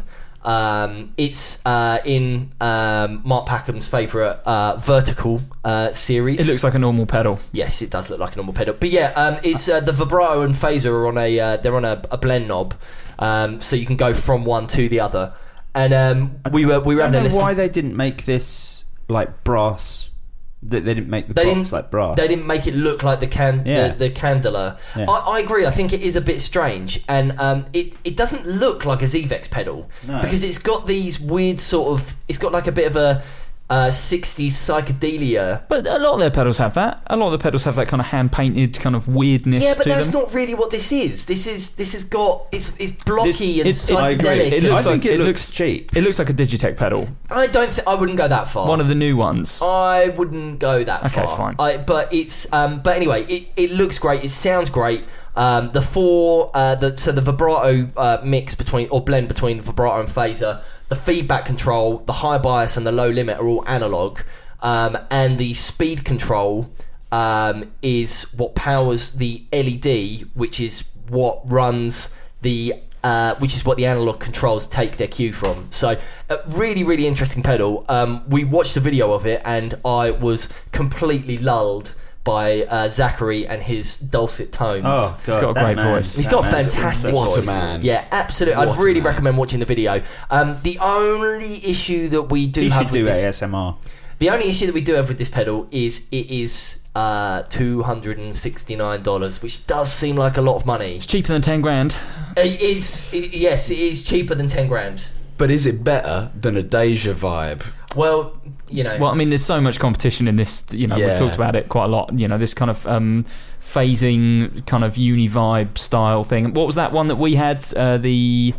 Um, it's uh, in um, Mark Packham's favourite uh, vertical uh, series. It looks like a normal pedal. Yes, it does look like a normal pedal. But yeah, um, it's uh, the vibrato and phaser are on a uh, they're on a, a blend knob, um, so you can go from one to the other. And um, we were we were I having don't a know listen. why they didn't make this like brass. They, they didn't make the They box didn't like brass. They didn't make it look like the can Yeah. the, the Candela. Yeah. I, I agree. I think it is a bit strange, and um, it it doesn't look like a Zevex pedal No. because it's got these weird sort of. It's got like a bit of a uh, sixties psychedelia. But a lot of their pedals have that. A lot of the pedals have that kind of hand painted kind of weirdness Yeah, but to that's them. not really what this is. This is this has got it's it's blocky This- and it- I agree. psychedelic. It looks I like think it, it looks looks cheap. It looks like a Digitech pedal. I don't. Th- I wouldn't go that far. One of the new ones. I wouldn't go that Okay, far. fine. I, but it's. Um, but anyway, it, it looks great. It sounds great. Um, the four, uh, the so the vibrato uh, mix between or blend between vibrato and phaser, the feedback control, the high bias and the low limit are all analog, um, and the speed control um, is what powers the L E D, which is what runs the. Uh, which is what the analog controls take their cue from. So, a really, really interesting pedal. Um, we watched a video of it, and I was completely lulled by uh, Zachary and his dulcet tones. Oh, God, he's got a great man, voice. He's got a fantastic what voice. a man. Yeah, absolutely. What I'd really a man. recommend watching the video. Um, the only issue that we do You have should with do this, A S M R. the only issue that we do have with this pedal is it is uh, two hundred and sixty nine dollars, which does seem like a lot of money. It's cheaper than ten grand. It is, it, yes, it is cheaper than ten grand. But is it better than a Deja Vibe? Well, you know. Well, I mean, there's so much competition in this. You know, Yeah. we've talked about it quite a lot. You know, this kind of um, phasing, kind of uni-vibe style thing. What was that one that we had? Uh, the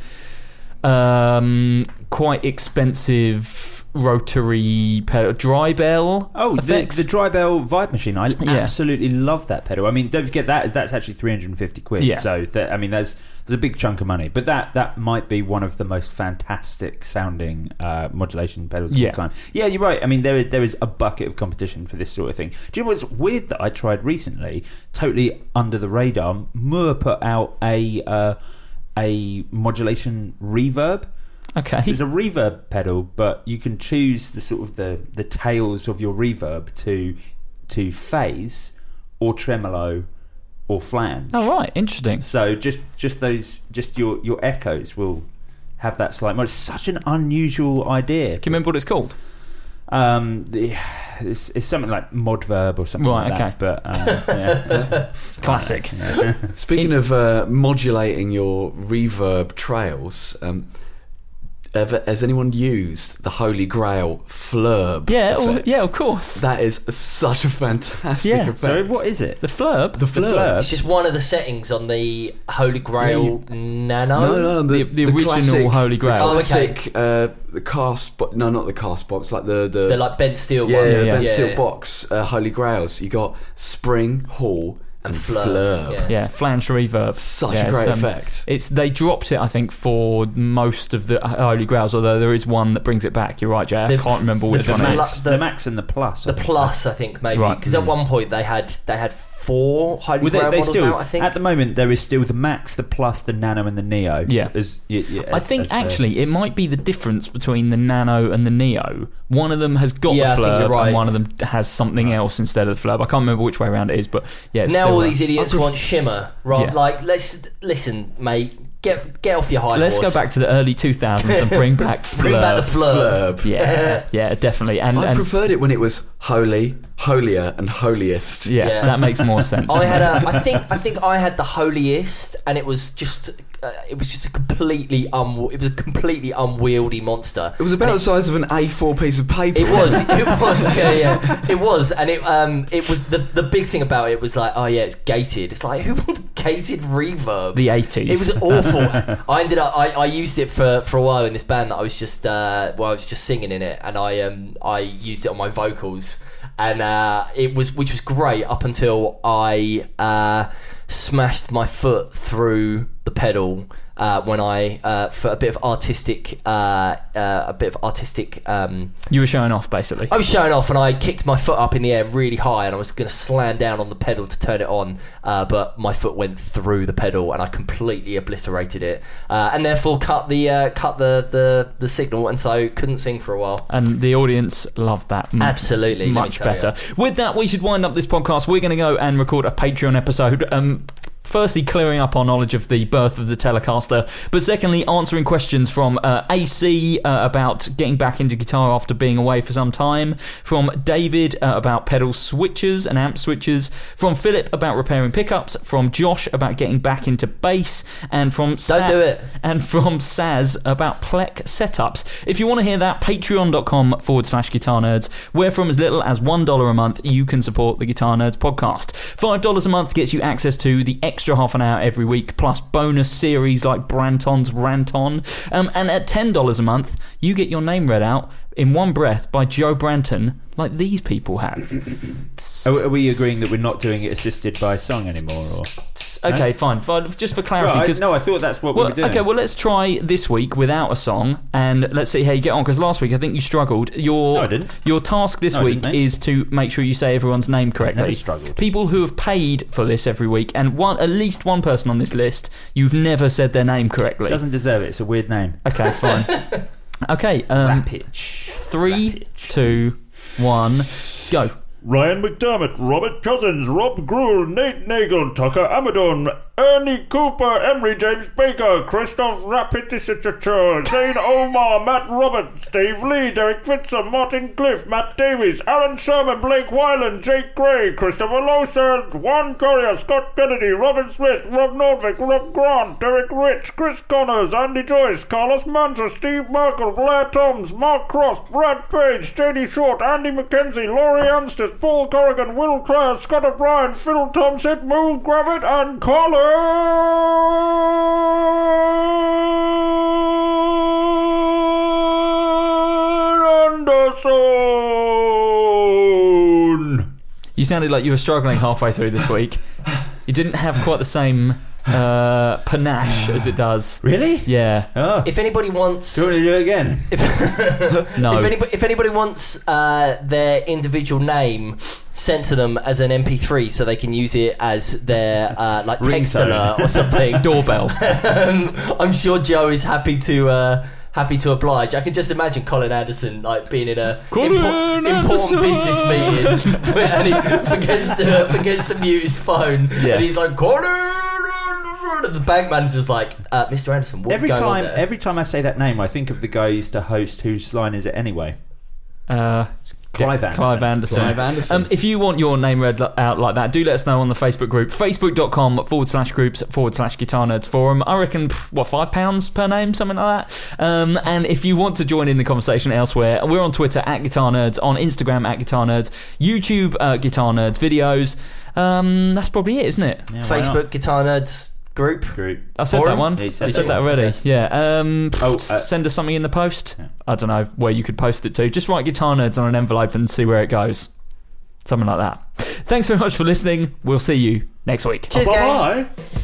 um, quite expensive rotary pedal, dry bell. Oh, the, effects. the dry bell vibe machine. I Yeah. absolutely love that pedal. I mean, don't forget that that's actually three hundred fifty quid. Yeah. So that, I mean, there's there's a big chunk of money. But that that might be one of the most fantastic sounding uh, modulation pedals Yeah. of all time. Yeah, you're right. I mean, there there is a bucket of competition for this sort of thing. Do you know what's weird that I tried recently? Totally under the radar. Moore put out a uh, a modulation reverb. Okay. So it's a reverb pedal, but you can choose the sort of the, the tails of your reverb to to phase or tremolo or flange. Oh right, interesting. So just just those just your your echoes will have that slight mod. It's such an unusual idea. Can you remember what it's called? Um, the, it's, it's something like modverb or something Right, like okay. that. But um, yeah. Classic. Speaking of uh, modulating your reverb trails, um, ever, has anyone used the Holy Grail flurb? Yeah, oh, effect? yeah, of course. That is such a fantastic Yeah. effect. So what is it? The flurb. The flurb. It's just one of the settings on the Holy Grail Nano. No, no, The- the original classic, Holy Grail. The Oh, okay. classic, uh, the cast, bo- no, not the cast box, like the the, They're like bent steel yeah, one. yeah, yeah. Ben Yeah, Steel yeah. box uh, Holy Grails. You got Spring, Hall, and, And Flurb. Flurb, yeah. Yeah, flange reverb. Such Yeah, a great it's, um, effect. It's they dropped it, I think, for most of the Holy Grails. Although there is one that brings it back. You're right, Jay. I The- can't remember which the one. Pla- it is. Max, the- the Max and the Plus. The Plus, I think, maybe. Right. Because at one point they had they had four Holy Well, they, Grail they models still, out, I think. at the moment, there is still the Max, the Plus, the Nano, and the Neo. Yeah. As, y- y- I as- think as the- actually it might be the difference between the Nano and the Neo. One of them has got Yeah, I the think flurb, you're right. and one of them has something else instead of the flurb. I can't remember which way around it is, but yeah. It's now still, all uh, these idiots I pref- want shimmer. Right? Yeah. Like, let's listen, mate. Get get off your high Let's horse. go back to the early two thousands and bring back flurb. Bring back the flurb. Flurb. Yeah, yeah, definitely. And, I and preferred it when it was holy, holier, and holiest. yeah, Yeah. that makes more sense. I had a. I think. I think I had the holiest, and it was just. Uh, it was just a completely un. It was a completely unwieldy monster. It was about the size of an A four piece of paper. It was. It was. Yeah, yeah. It was, and it. Um. It was the the big thing about it was like, oh yeah, it's gated. It's like, who wants gated reverb? the eighties. It was awful. I ended up. I, I used it for, for a while in this band that I was just. Uh, well, I was just singing in it, and I um I used it on my vocals, and uh, it was which was great up until I uh, smashed my foot through the pedal. Uh, when I, uh, for a bit of artistic, uh, uh, a bit of artistic, um, You were showing off, basically. I was showing off, and I kicked my foot up in the air really high, and I was going to slam down on the pedal to turn it on, uh, but my foot went through the pedal, and I completely obliterated it, uh, and therefore cut the uh, cut the, the the signal, and so couldn't sing for a while. And the audience loved that. m- Absolutely, let me much tell better. With that, we should wind up this podcast. We're going to go and record a Patreon episode. Um, firstly, clearing up our knowledge of the birth of the Telecaster, but secondly, answering questions from uh, A C uh, about getting back into guitar after being away for some time, from David uh, about pedal switches and amp switches, from Philip about repairing pickups, from Josh about getting back into bass, and from Sa- do it. and from Saz about Plek setups. If you want to hear that, patreon.com forward slash guitar nerds, where from as little as one dollar a month you can support the Guitar Nerds podcast. five dollars a month gets you access to the extra half an hour every week, plus bonus series like Branton's Rant On. Um, and at ten dollars a month, you get your name read out in one breath by Joe Branton, like these people have. Are, are we agreeing that we're not doing it assisted by song anymore? Or Yes. Okay, fine. fine. Just for clarity. Right, no, I thought that's what well, we were doing. Okay, well, let's try this week without a song, and let's see how you get on, because last week I think you struggled. Your, no, I didn't. Your task this no, week is to make sure you say everyone's name correctly. I've never struggled. People who have paid for this every week, and one at least one person on this list, you've never said their name correctly. Doesn't deserve it. It's a weird name. Okay, fine. Okay, um, Rapitch. Three, Rapitch. two, one, go. Ryan McDermott, Robert Cousins, Rob Gruel, Nate Nagel, Tucker Amadon, Ernie Cooper, Emery James Baker, Christoph Rapitisichacher, Zane Omar, Matt Roberts, Dave Lee, Derek Fitzer, Martin Cliff, Matt Davies, Aaron Sherman, Blake Wyland, Jake Gray, Christopher Loser, Juan Courier, Scott Kennedy, Robin Smith, Rob Nordvik, Rob Grant, Derek Rich, Chris Connors, Andy Joyce, Carlos Manta, Steve Merkel, Blair Toms, Mark Cross, Brad Page, J D Short, Andy McKenzie, Laurie Anstis, Paul Corrigan, Will Clare, Scott O'Brien, Phil Thompson, Mool Gravitt, and Colin Anderson. You sounded like you were struggling halfway through this week. You didn't have quite the same uh, panache as it does. Really? Yeah. Oh. If anybody wants, Do you want to do it again? If, no. If anybody, if anybody wants uh, their individual name sent to them as an M P three, so they can use it as their uh, like text alert or something, doorbell. um, I'm sure Joe is happy to. Uh, Happy to oblige. I can just imagine Colin Anderson like being in a impo- important business meeting and he forgets to forgets to mute his phone, yes. and he's like, Colin Anderson. And the bank manager's like, uh, Mister Anderson, what's every going time, on there? Every time I say that name, I think of the guy who used to host Whose Line Is It Anyway? Uh, Clive Anderson. Clive Anderson. Clive Anderson. Um, if you want your name read out like that, do let us know on the Facebook group, facebook.com forward slash groups forward slash Guitar Nerds Forum. I reckon, pff, what, five pounds per name, something like that. Um, and if you want to join in the conversation elsewhere, we're on Twitter at Guitar Nerds, on Instagram at Guitar Nerds, YouTube uh, Guitar Nerds videos. Um, that's probably it, isn't it? Yeah, why not? Facebook Guitar Nerds group. Group. I said Forum? that one. Yeah, you said I said that that one. already. Yeah. Um, Oh, uh, send us something in the post. Yeah. I don't know where you could post it to. Just write Guitar Nerds on an envelope and see where it goes. Something like that. Thanks very much for listening. We'll see you next week. Cheers, gang. Bye.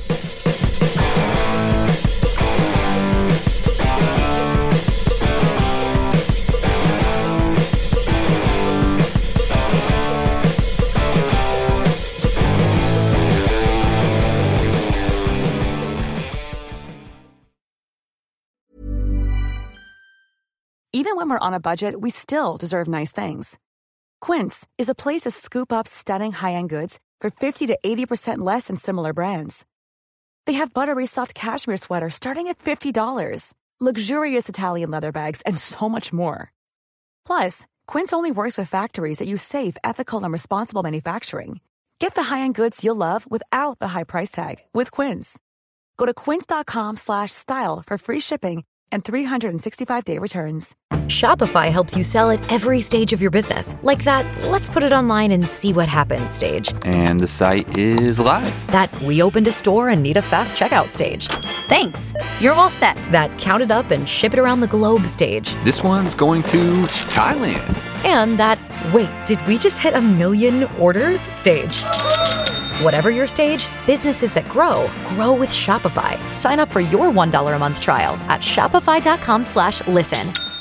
Even when we're on a budget, we still deserve nice things. Quince is a place to scoop up stunning high-end goods for fifty to eighty percent less than similar brands. They have buttery soft cashmere sweaters starting at fifty dollars, luxurious Italian leather bags, and so much more. Plus, Quince only works with factories that use safe, ethical, and responsible manufacturing. Get the high-end goods you'll love without the high price tag with Quince. Go to quince.com slash style for free shipping and three sixty-five day returns. Shopify helps you sell at every stage of your business. Like that, let's put it online and see what happens stage. And the site is live. That we opened a store and need a fast checkout stage. Thanks. You're all set. That count it up and ship it around the globe stage. This one's going to Thailand. And that, wait, did we just hit a million orders stage? Whatever your stage, businesses that grow, grow with Shopify. Sign up for your one dollar a month trial at shopify.com slash listen.